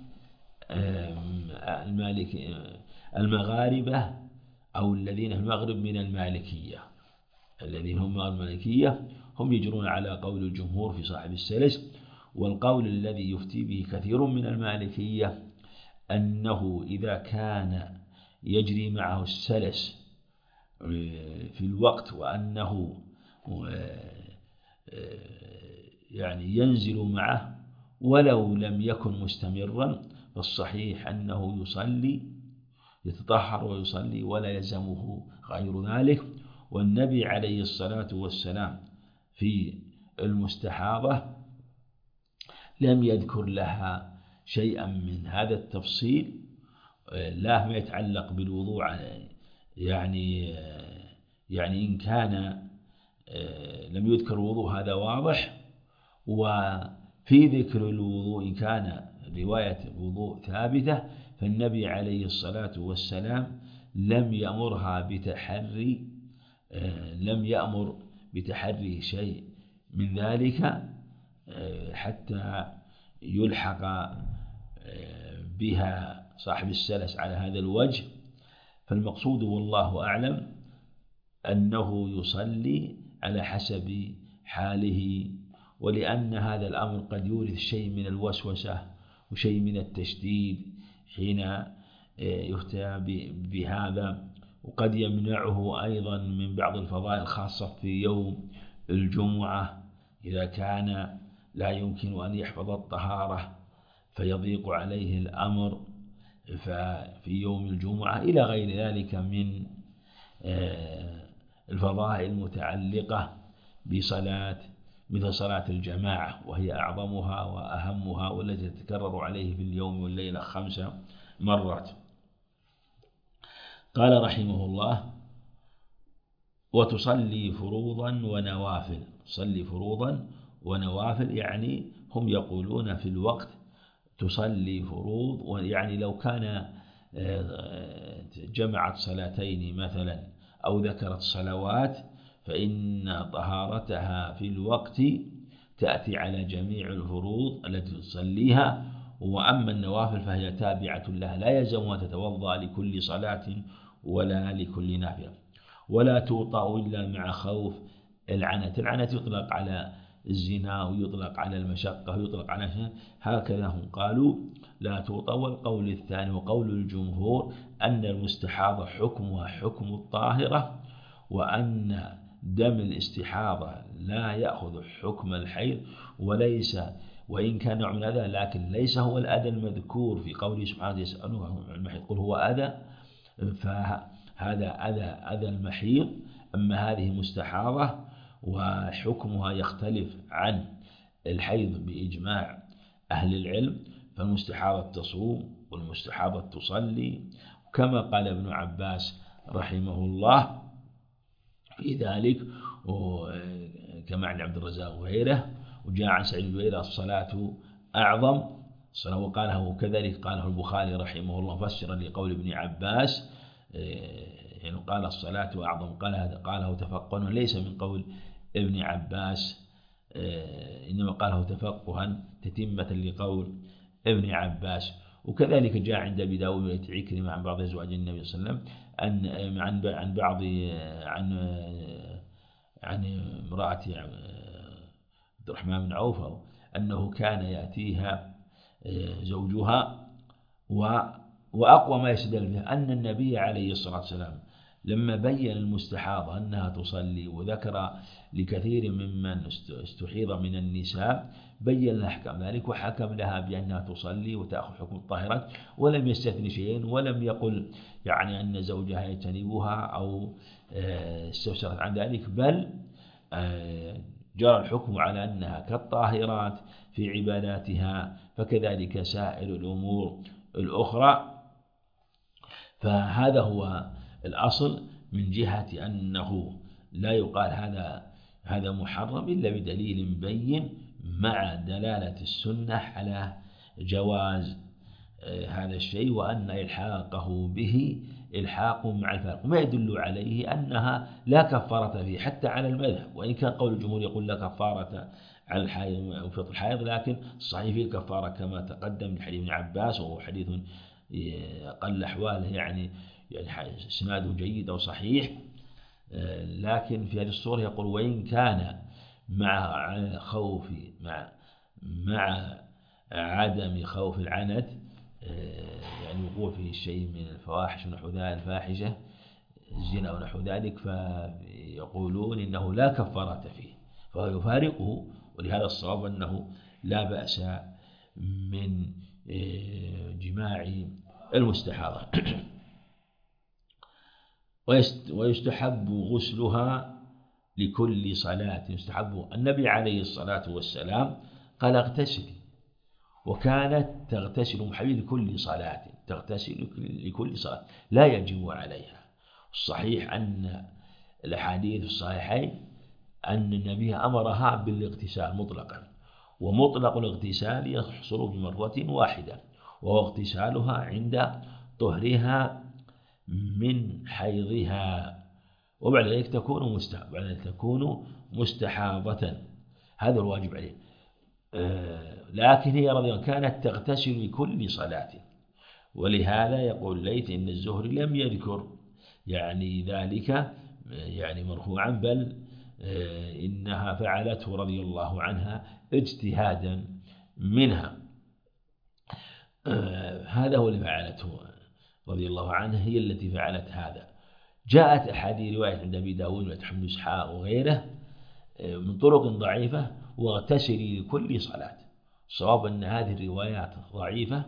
المغاربة أو الذين في المغرب من المالكية. الذين هم المالكية هم يجرون على قول الجمهور في صاحب السلس. والقول الذي يفتي به كثير من المالكية أنه إذا كان يجري معه السلس في الوقت وأنه يعني ينزل معه ولو لم يكن مستمرا، فالصحيح أنه يصلي يتطهر ويصلي ولا يلزمه غير ذلك. والنبي عليه الصلاة والسلام في المستحاضة لم يذكر لها شيئا من هذا التفصيل، لا ما يتعلق بالوضوء، يعني يعني إن كان لم يذكر الوضوء هذا واضح. وفي ذكر الوضوء إن كان رواية الوضوء ثابتة، فالنبي عليه الصلاة والسلام لم يأمرها بتحري لم يأمر بتحري شيء من ذلك حتى يلحق بها صاحب السلس على هذا الوجه. فالمقصود والله أعلم أنه يصلي على حسب حاله، ولأن هذا الأمر قد يورث شيء من الوسوسة وشيء من التشديد حين يفتى بهذا، وقد يمنعه أيضا من بعض الفضائل خاصة في يوم الجمعة إذا كان لا يمكن أن يحفظ الطهارة فيضيق عليه الأمر ففي يوم الجمعة إلى غير ذلك من الفضائل المتعلقة بصلاة مثل صلاة الجماعة، وهي أعظمها وأهمها والتي تتكرر عليه في اليوم والليلة خمس مرات. قال رحمه الله: وتصلي فروضا ونوافل. تصلي فروضا ونوافل يعني هم يقولون في الوقت تصلي فروض، ويعني لو كان جمعت صلاتين مثلا أو ذكرت صلوات فإن طهارتها في الوقت تأتي على جميع الفروض التي تصليها. وأما النوافل فهي تابعة لها، لا يلزم أن تتوضأ لكل صلاة ولا لكل نافلة. ولا توطأ إلا مع خوف العنت. العنت يطلق على الزنا ويطلق على المشقة ويطلق على شيء، هكذا هم قالوا لا توطأ. والقول الثاني وقول الجمهور أن المستحاضة حكمها حكم الطاهرة، وأن دم الاستحاضة لا يأخذ حكم الحيض، وليس وإن كان نوع من الأذى لكن ليس هو الأذى المذكور في قوله سبحانه يسألون عن المحيض قل هو أذى، فهذا أذى أذى المحيض. أما هذه مستحاضة وحكمها يختلف عن الحيض بإجماع أهل العلم، فالمستحاضة تصوم والمستحاضة تصلي، كما قال ابن عباس رحمه الله في ذلك، كما عن عبد الرزاق وغيره. وجاء عن سعيد بن جبير الصلاة أعظم الصلاة، وقاله وكذلك قاله البخاري رحمه الله فسر لقول ابن عباس، يعني قال الصلاة أعظم، قال قاله تفقها ليس من قول ابن عباس، إنما قاله تفقها تتمة لقول ابن عباس. وكذلك جاء عند أبي داود عكرمة عن بعض أزواج النبي صلى الله عليه وسلم أن عن عن بعض عن عن امرأة عبد الرحمن بن عوف أنه كان يأتيها زوجها، وأقوى ما يستدل به أن النبي عليه الصلاة والسلام لما بين المستحاضة أنها تصلي وذكر لكثير ممن استحيض من النساء بين لها أحكام ذلك، وحكم لها بأنها تصلي وتأخذ حكم الطاهرات، ولم يستثني شيئا، ولم يقل يعني أن زوجها يجتنبها أو استفسرت عن ذلك، بل جرى الحكم على أنها كالطاهرات في عباداتها، فكذلك سائر الأمور الأخرى. فهذا هو الأصل من جهة أنه لا يقال هذا هذا محرم إلا بدليل مبين مع دلالة السنة على جواز هذا الشيء، وأن إلحاقه به إلحاق مع الفارق، ما يدل عليه أنها لا كفارة فيه حتى على المذهب، وإن كان قول الجمهور يقول لا كفارة على الحائض وفطر الحائض، لكن الصحيح فيه الكفارة كما تقدم من حديث ابن عباس، وهو حديث أقل أحواله يعني يعني سناده جيد أو صحيح. لكن في هذه الصورة يقول وإن كان مع خوف مع مع عدم خوف العنت، يعني وقوع فيه شيء من الفواحش ونحو ذلك الفاحشة الزنا ونحو ذلك، فيقولون إنه لا كفارة فيه، فهو يفارقه. ولهذا الصواب أنه لا بأس من جماع المستحاضة. ويستحب غسلها لكل صلاة. يستحب النبي عليه الصلاة والسلام قال اغتسلي، وكانت تغتسل محبي لكل صلاة، تغتسل لكل صلاة لا يجب عليها. الصحيح أن الأحاديث الصحيحين أن النبي أمرها بالاغتسال مطلقا، ومطلق الاغتسال يحصل بمرة واحدة، وهو اغتسالها عند طهرها من حيضها، وبعد ذلك تكون مستحاضة، بعد ذلك تكون مستحاضة، هذا الواجب عليه. آه لكن هي رضي الله كانت تغتسل لكل صلاة، ولهذا يقول ليث إن الزهري لم يذكر يعني ذلك يعني مرفوعا، بل آه إنها فعلته رضي الله عنها اجتهادا منها. آه هذا هو اللي فعلته رضي الله عنها، هي التي فعلت هذا. جاءت أحاديث رواية عند أبي داود وتحمل إسحاق وغيره من طرق ضعيفة واغتسلي لكل صلاة. الصواب أن هذه الروايات ضعيفة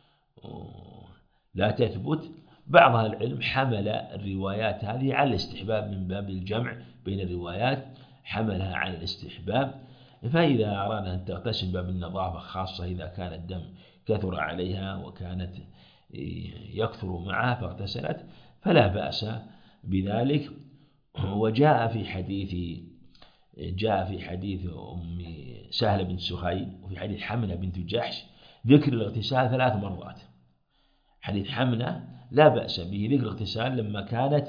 لا تثبت. بعض أهل العلم حمل الروايات هذه على الاستحباب من باب الجمع بين الروايات، حملها على الاستحباب، فإذا أراد أن تغتسل باب النظافة خاصة إذا كان الدم كثر عليها وكانت يكثر معها فاغتسلت فلا بأس بذلك. وجاء في حديث جاء في حديث أم سهل بنت سخيل وفي حديث حمنة بنت جحش ذكر الاغتسال ثلاث مرات. حديث حمنة لا بأس به ذكر الاغتسال لما كانت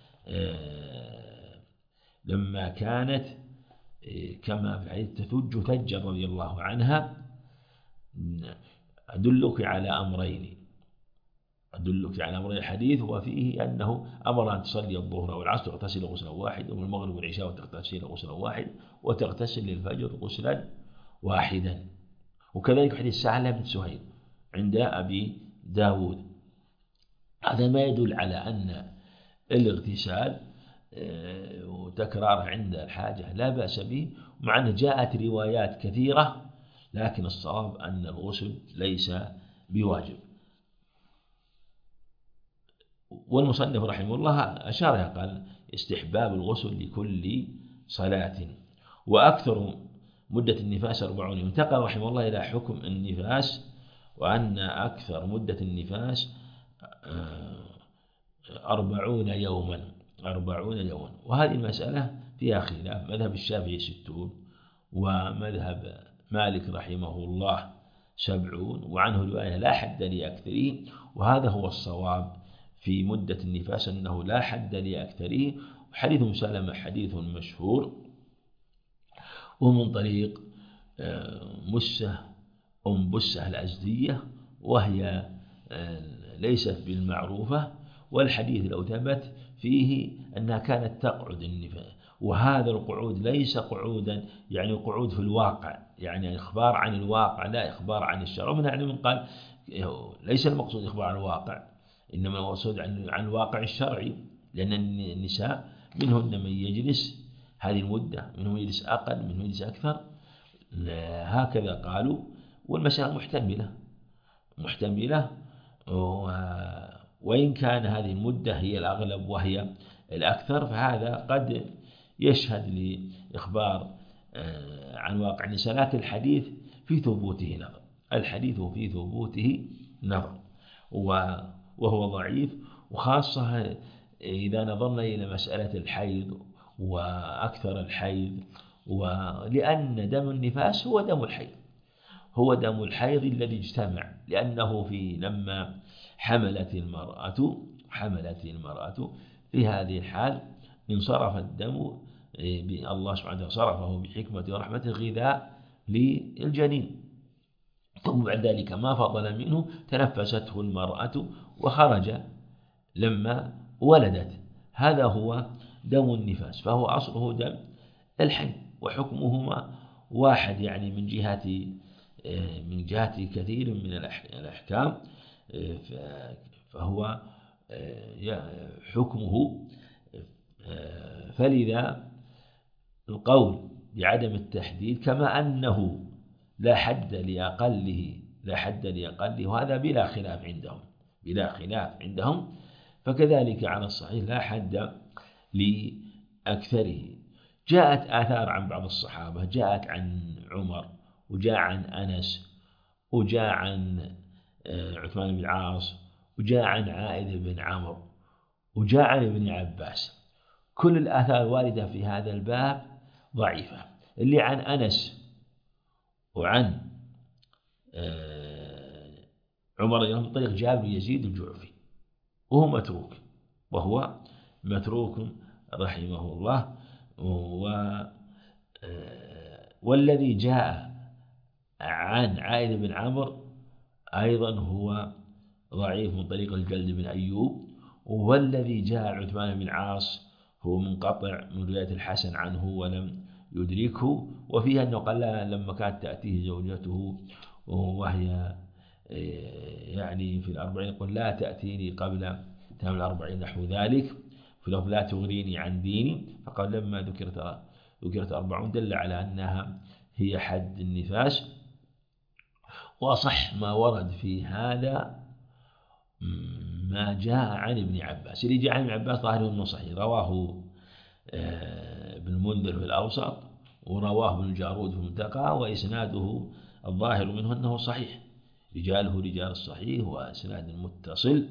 لما كانت كما في حديث تثج ثجا رضي الله عنها. أدلك على أمرين: أدلك على أمر الحديث، وفيه أنه أمر أن تصلي الظهر والعصر تغتسل غسلا واحد، والمغرب والعشاء وتغتسل غسلا واحد، وتغتسل للفجر غسلا واحدا. وكذلك حديث سهل بن سهيل عند أبي داود. هذا ما يدل على أن الاغتسال وتكراره عند الحاجة لا بأس به، مع أن جاءت روايات كثيرة، لكن الصواب أن الغسل ليس بواجب. والمصنف رحمه الله أشار قال استحباب الغسل لكل صلاة. وأكثر مدة النفاس أربعون يوم. انتقل رحمه الله إلى حكم النفاس، وأن أكثر مدة النفاس أربعون يوما أربعون يوما. وهذه المسألة فيها خلاف، مذهب الشافعي ستون، ومذهب مالك رحمه الله سبعون، وعنه رواية لا حد لأكثره، وهذا هو الصواب في مدة النفاس أنه لا حد لأكثره. وحديث مسلمة حديث مشهور، ومن طريق مسة أم بسة الأزدية، وهي ليست بالمعروفة، والحديث لو ثبت فيه أنها كانت تقعد النفاس، وهذا القعود ليس قعودا يعني قعود في الواقع، يعني إخبار عن الواقع لا إخبار عن الشرع. ومن يعني من قال ليس المقصود إخبار عن الواقع، إنما المقصود عن عن الواقع الشرعي، لأن النساء منهن من يجلس هذه المدة، منهم يجلس أقل، منهم يجلس أكثر، هكذا قالوا. والمسألة محتملة محتملة وإن كان هذه المدة هي الأغلب وهي الأكثر، فهذا قد يشهد لإخبار عن واقع النساء، لكن الحديث في ثبوته نظر الحديث في ثبوته نظر وهو ضعيف، وخاصة إذا نظرنا إلى مسألة الحيض وأكثر الحيض، ولأن دم النفاس هو دم الحيض هو دم الحيض الذي اجتمع، لأنه في لما حملت المرأة حملت المرأة في هذه الحال انصرف الدم، الله سبحانه وتعالى صرفه بحكمة ورحمة غذاء للجنين، ثم بعد ذلك ما فضل منه تنفسته المرأة وخرج لما ولدت. هذا هو دم النفاس، فهو أصله دم الحيض، وحكمهما واحد، يعني من جهة من جهة كثير من الأحكام، فهو حكمه. فلذا القول بعدم التحديد، كما أنه لا حد لأقله لا حد لأقله وهذا بلا خلاف عندهم بلا خلاف عندهم فكذلك على الصحيح لا حد لأكثره. جاءت آثار عن بعض الصحابة، جاءت عن عمر، وجاء عن أنس، وجاء عن عثمان بن العاص، وجاء عن عائذ بن عمرو، وجاء عن ابن عباس. كل الآثار واردة في هذا الباب ضعيفة. اللي عن أنس وعن عمر يوم طريق جابر يزيد الجعفي، وهو متروك وهو متروك رحمه الله. و والذي جاء عن عائذ بن عمرو أيضا هو ضعيف من طريق الجلد بن أيوب، والذي جاء عثمان بن عاص هو منقطع من رواية الحسن عنه ولم يدركه، وفيها أنه قال لما كانت تأتيه زوجته وهي يعني في الأربعين قل لا تأتيني قبل تمام الأربعين نحو ذلك، فلو لا تغريني عن ديني، فقال لما ذكرت ذكرت أربعون دل على أنها هي حد النفاس. وأصح ما ورد في هذا ما جاء عن ابن عباس. اللي جاء عن ابن عباس ظاهره أنه صحيح، رواه ابن المنذر في الأوسط، ورواه ابن الجارود في المنتقى، وإسناده الظاهر منه أنه صحيح، رجاله رجال الصحيح وإسناد متصل.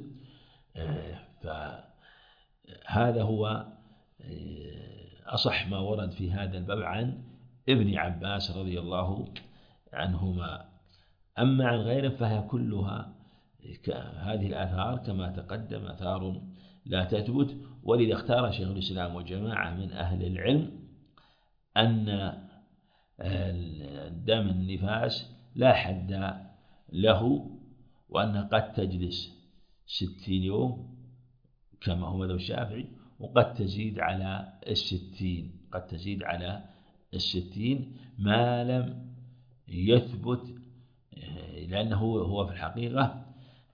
فهذا هو أصح ما ورد في هذا الباب عن ابن عباس رضي الله عنهما. أما عن غيره فهي كلها هذه الآثار كما تقدم آثار لا تثبت. ولذا اختار شيخ الإسلام وجماعة من أهل العلم أن دم النفاس لا حد له، وأنها قد تجلس ستين يوم كما هو مذهب الشافعي، وقد تزيد على الستين، قد تزيد على الستين ما لم يثبت، لأنه هو في الحقيقة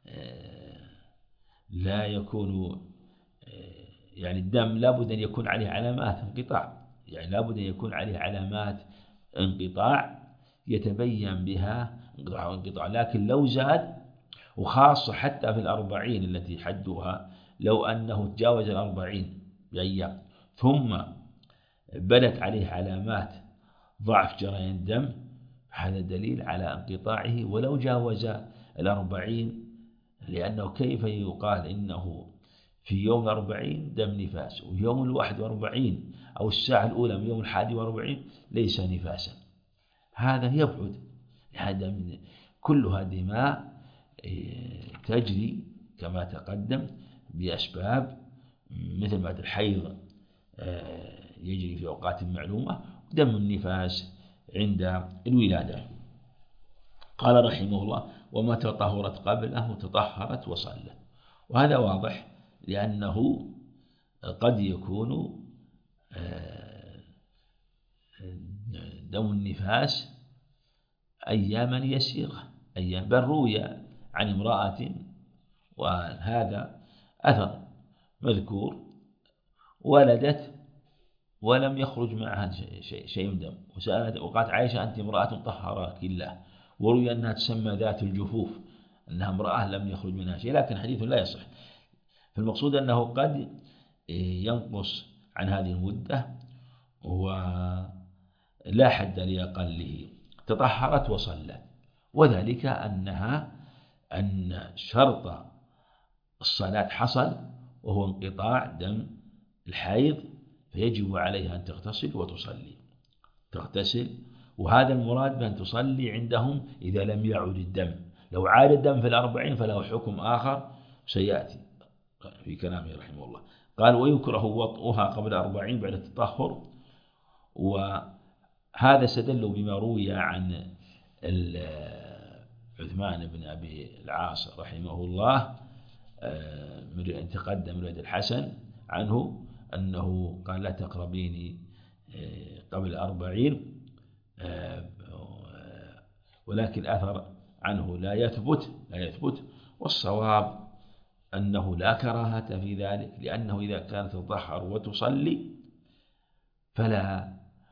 لا يكون يعني الدم لابد أن يكون عليه علامات انقطاع، يعني لابد أن يكون عليه علامات انقطاع يتبين بها انقطاع وانقطاع. لكن لو زاد، وخاصة حتى في الأربعين التي حدها، لو أنه تجاوز الأربعين بأيام ثم بدت عليه علامات ضعف جريان الدم، هذا دليل على انقطاعه ولو جاوز الأربعين، لأنه كيف يقال إنه في يوم الأربعين دم نفاس، ويوم الواحد وأربعين أو الساعة الأولى من يوم الحادي وأربعين ليس نفاسا؟ هذا يبعد. هذا من كلها دماء تجري كما تقدم بأسباب، مثل ما الحيض يجري في أوقات معلومة، دم النفاس عند الولادة. قال رحمه الله: وما تطهرت قبله تطهرت وصلت. وهذا واضح، لأنه قد يكون دم النفاس أياما يسيرة، أيام، بل روي عن امرأة، وهذا أثر مذكور، ولدت ولم يخرج معها شيء شيء من دم، وسألت وقالت عائشة: أنت امرأة طهرك الله. وروي أنها تسمى ذات الجفوف، أنها امرأة لم يخرج منها شيء، لكن حديث لا يصح. فالمقصود أنه قد ينقص عن هذه المدة ولا حد لأقله. تطهرت وصلت، وذلك أنها أن شرط الصلاة حصل، وهو انقطاع دم الحيض، فيجب عليها أن تغتسل وتصلي، تغتسل. وهذا المراد بأن تصلي عندهم إذا لم يعد الدم. لو عاد الدم في الأربعين فله حكم آخر سيأتي في كلامه رحمه الله. قال: ويكره وطئها قبل أربعين بعد التطهر. وهذا استدل بما روي عن عثمان بن أبي العاص رحمه الله، من تقدم رواية الحسن عنه أنه قال: لا تقربيني قبل أربعين، ولكن أثر عنه لا يثبت لا يثبت والصواب أنه لا كراهة في ذلك، لأنه إذا كانت تطهر وتصلي فلا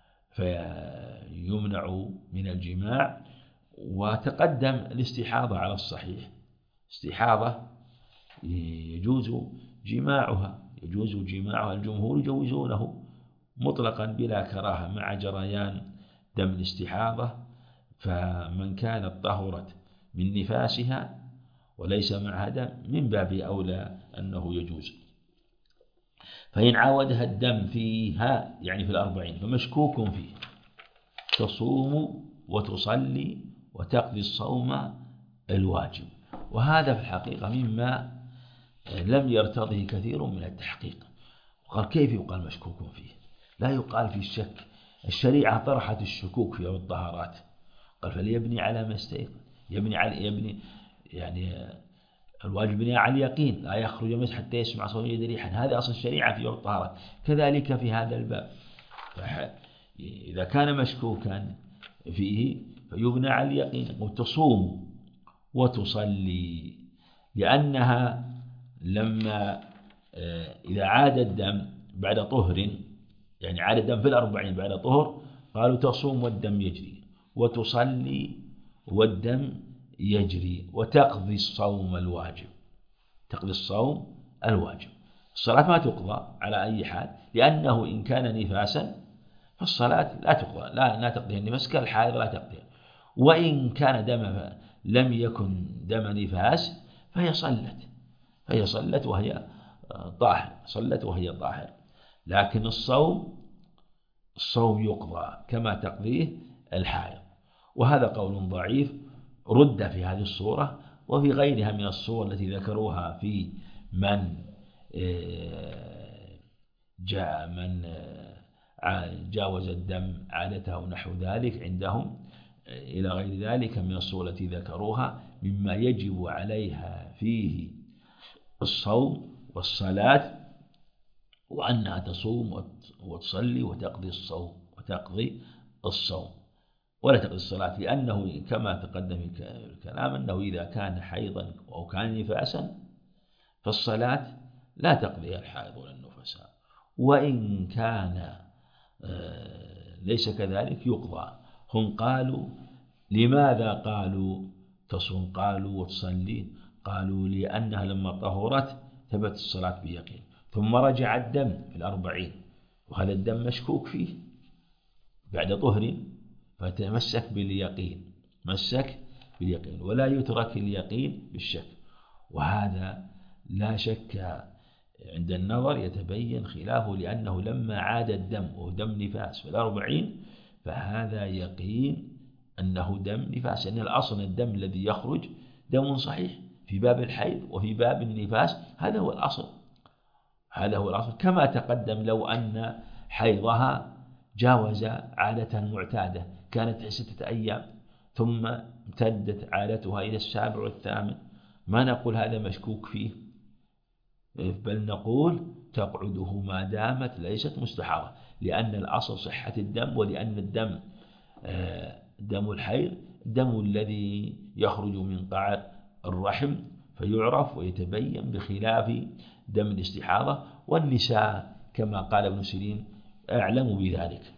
فيمنع من الجماع. وتقدم الاستحاضة على الصحيح، استحاضة يجوز جماعها يجوز جماعها الجمهور يجوزونه مطلقا بلا كراهة مع جريان دم الاستحاضة. فمن كانت طهرت من نفاسها وليس معها دم من باب أولى أنه يجوز. فإن عاودها الدم فيها يعني في الأربعين فمشكوك فيه، تصوم وتصلي وتقضي الصوم الواجب. وهذا في الحقيقة مما لم يرتضه كثير من التحقيق. وقال: كيف يقال مشكوك فيه؟ لا يقال في الشك، الشريعة طرحت الشكوك في الطهارات. قال: فليبني على ما استيقن، يبني على يبني يعني الواجب بناء على اليقين، لا يخرج مسح حتى يسمع صوت يد ريحا. هذا أصل الشريعة في الطهارات. كذلك في هذا الباب، إذا كان مشكوكا فيه فيبنى على اليقين. وتصوم وتصلي، لأنها لما إذا عاد الدم بعد طهر، يعني عاد الدم في الأربعين بعد طهر، قالوا تصوم والدم يجري، وتصلي والدم يجري، وتقضي الصوم الواجب، تقضي الصوم الواجب. الصلاة ما تقضى على أي حال، لأنه إن كان نفاسا فالصلاة لا تقضى، لا لا تقضيها النفاس كالحائض لا تقضيها. وإن كان دم لم يكن دم نفاس فهي صلت فهي صلت وهي طاهر، صلت وهي طاهر. لكن الصوم الصوم يقضى كما تقضيه الحائض. وهذا قول ضعيف رد في هذه الصورة وفي غيرها من الصور التي ذكروها في من جاء من جاوز الدم عادته ونحو ذلك عندهم، إلى غير ذلك من الصور التي ذكروها مما يجب عليها فيه الصوم والصلاة، وأنها تصوم وتصلي وتقضي الصوم وتقضي الصوم ولا تقضي الصلاة، لأنه كما تقدم الكلام أنه إذا كان حيضا أو كان نفاسا فالصلاة لا تقضيها الحائض ولا النفساء، وإن كان ليس كذلك يقضى. هم قالوا لماذا قالوا تصوم قالوا وتصلي؟ قالوا لأنها لما طهرت ثبت الصلاة بيقين، ثم رجع الدم في الأربعين، وهذا الدم مشكوك فيه بعد طهر، فتمسك باليقين، مسك باليقين، ولا يترك اليقين بالشك. وهذا لا شك عند النظر يتبين خلافه، لأنه لما عاد الدم ودم نفاس في الأربعين فهذا يقين أنه دم نفاس، لأن الأصل الدم الذي يخرج دم صحيح في باب الحيض وفي باب النفاس، هذا هو الأصل، هذا هو الأصل. كما تقدم لو أن حيضها جاوز عادة معتادة كانت ستة أيام ثم امتدت عادتها إلى السابع والثامن، ما نقول هذا مشكوك فيه، بل نقول تقعده ما دامت ليست مستحاضة، لأن الأصل صحة الدم، ولأن الدم دم الحيض دم الذي يخرج من قعر الرحم فيعرف ويتبين، بخلاف دم الاستحاضة. والنساء كما قال ابن سيرين أعلم بذلك.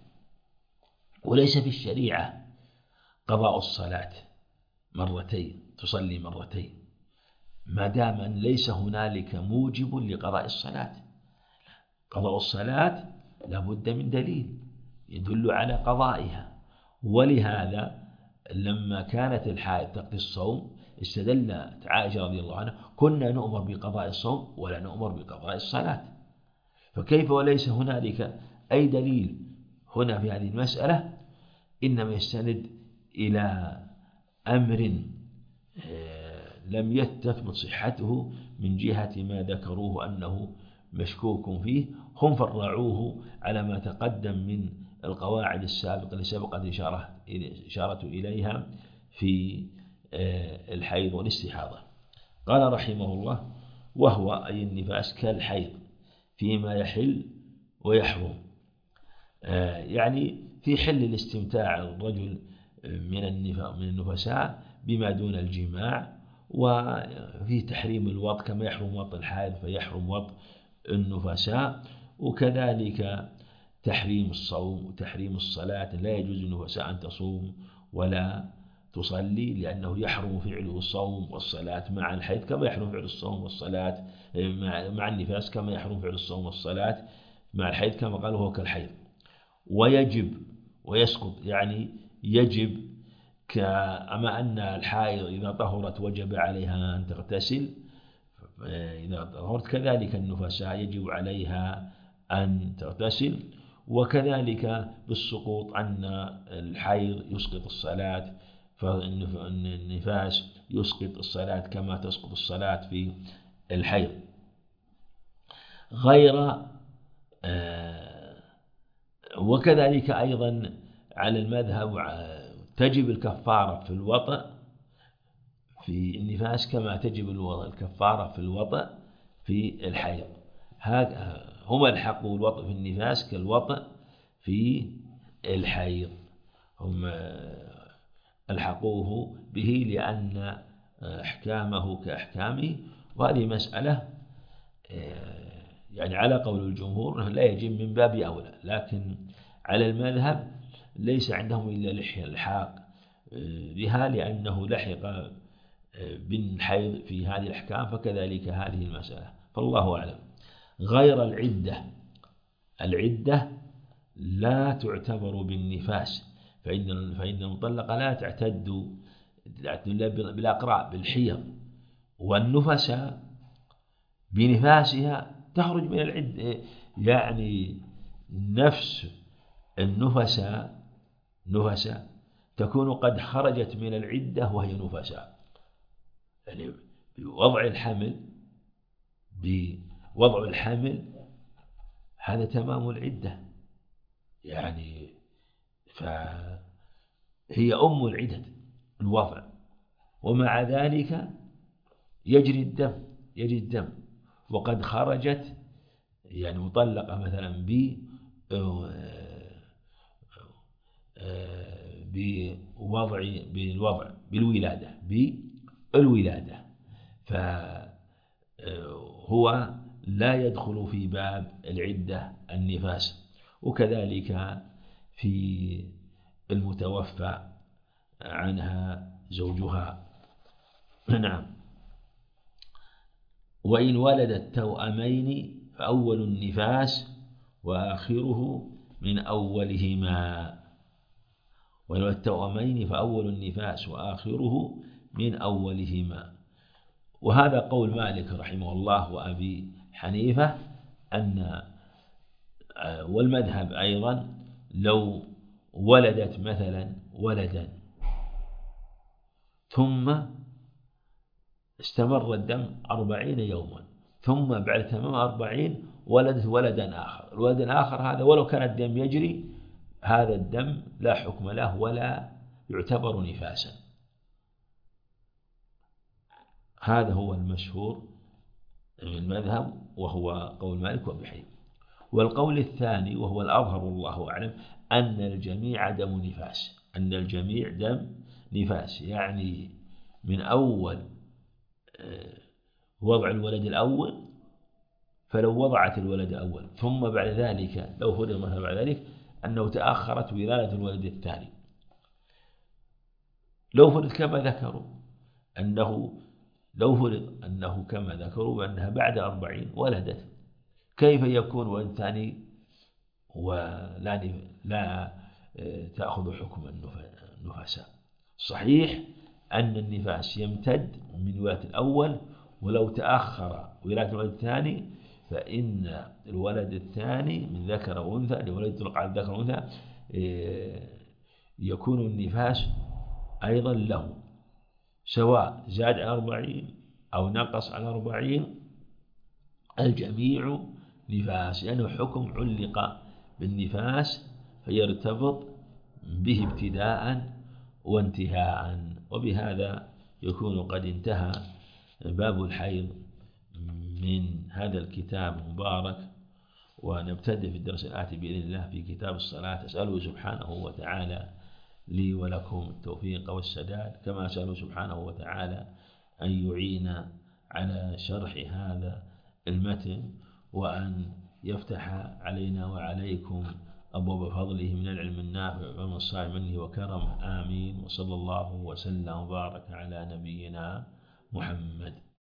وليس في الشريعة قضاء الصلاة مرتين، تصلي مرتين، ما دام أن ليس هنالك موجب لقضاء الصلاة. قضاء الصلاة لابد من دليل يدل على قضائها، ولهذا لما كانت الحائض تقضي الصوم استدلت عائشة رضي الله عنها كنا نؤمر بقضاء الصوم ولا نؤمر بقضاء الصلاة، فكيف وليس هنالك أي دليل هنا في هذه المسألة، إنما يستند إلى أمر لم يثبت صحته من جهة ما ذكروه أنه مشكوك فيه. هم فرعوه على ما تقدم من القواعد السابقة اللي سبقت إشارة إشارة إليها في الحيض والاستحاضة. قال رحمه الله: وهو أي النفاس كالحيض فيما يحل ويحرم، يعني في حل الاستمتاع الرجل من النفساء بما دون الجماع، وفي تحريم الوطء كما يحرم وطء الحائض فيحرم وطء النفساء، وكذلك تحريم الصوم وتحريم الصلاة، لا يجوز للنفساء أن تصوم ولا تصلي، لأنه يحرم فعل الصوم والصلاة مع الحيض كما يحرم فعل الصوم والصلاة مع النفاس، كما يحرم فعل الصوم والصلاة مع الحيض كما قال وهو كالحيض. ويجب ويسقط، يعني يجب كما أن الحائض إذا طهرت وجب عليها أن تغتسل، إذا طهرت كذلك النفساء يجب عليها أن تغتسل، وكذلك بالسقوط أن الحيض يسقط الصلاة فالنفاس يسقط الصلاة كما تسقط الصلاة في الحيض. غير وكذلك أيضا على المذهب تجب الكفارة في الوطء في النفاس كما تجب الكفارة في الوطء في الحيض. هما الحقوا الوطء في النفاس كالوطء في الحيض، هم الحقوه به لأن أحكامه كأحكامه. وهذه مسألة يعني على قول الجمهور لا يجب من باب أولى، لكن على المذهب ليس عندهم إلا الإلحاق بها لأنه لحق بالحيض في هذه الأحكام، فكذلك هذه المسألة، فالله أعلم. غير العدة، العدة لا تعتبر بالنفاس، فإن فإن المطلقة لا تعتد بالأقراء بالحيض، والنفس بنفاسها تخرج من العدة، يعني نفس النفس نفس تكون قد خرجت من العدة وهي نفساء، يعني بوضع الحمل بوضع الحمل هذا تمام العدة، يعني فهي أم العدد الوضع، ومع ذلك يجري الدم يجري الدم وقد خرجت يعني مطلقة مثلا ب بوضع بالوضع بالولادة بالولادة، فهو لا يدخل في باب العدة النفاس. وكذلك في المتوفى عنها زوجها. نعم. وإن ولدت توأمين فأول النفاس وآخره من أولهما. وإن ولدت توأمين فأول النفاس وآخره من أولهما. وهذا قول مالك رحمه الله وأبي حنيفة، أن والمذهب أيضا لو ولدت مثلا ولدا ثم استمر الدم أربعين يوما، ثم بعد تمام أربعين ولدت ولدا آخر، الولد الآخر هذا ولو كان الدم يجري هذا الدم لا حكم له ولا يعتبر نفاسا. هذا هو المشهور من المذهب وهو قول مالك وابي حنيفة. والقول الثاني وهو الأظهر والله أعلم أن الجميع دم نفاس، أن الجميع دم نفاس، يعني من أول وضع الولد الأول، فلو وضعت الولد الأول ثم بعد ذلك لو فرض مثلا بعد ذلك أنه تأخرت ولادة الولد الثاني، لو فرض كما ذكروا أنه لو فرض أنه كما ذكروا بأنها بعد أربعين ولدت، كيف يكون ولد ثاني ولا لا تأخذ حكم النفاساء؟ صحيح أن النفاس يمتد من ولادة الأول، ولو تأخر ولادة الولد الثاني فإن الولد الثاني من ذكر وأنثى لولد يطلق على الذكر وأنثى يكون النفاس أيضا له، سواء زاد على أربعين أو نقص على أربعين الجميع نفاس، لأنه يعني حكم علق بالنفاس فيرتبط به ابتداء وانتهاء. وبهذا يكون قد انتهى باب الحيض من هذا الكتاب المبارك، ونبتدئ في الدرس الآتي بإذن الله في كتاب الصلاة. أسأله سبحانه وتعالى لي ولكم التوفيق والسداد، كما أسأله سبحانه وتعالى أن يعين على شرح هذا المتن، وأن يفتح علينا وعليكم أبواب فضله من العلم النافع ومن الصالح منه وكرمه. آمين. وصلى الله وسلم وبارك على نبينا محمد.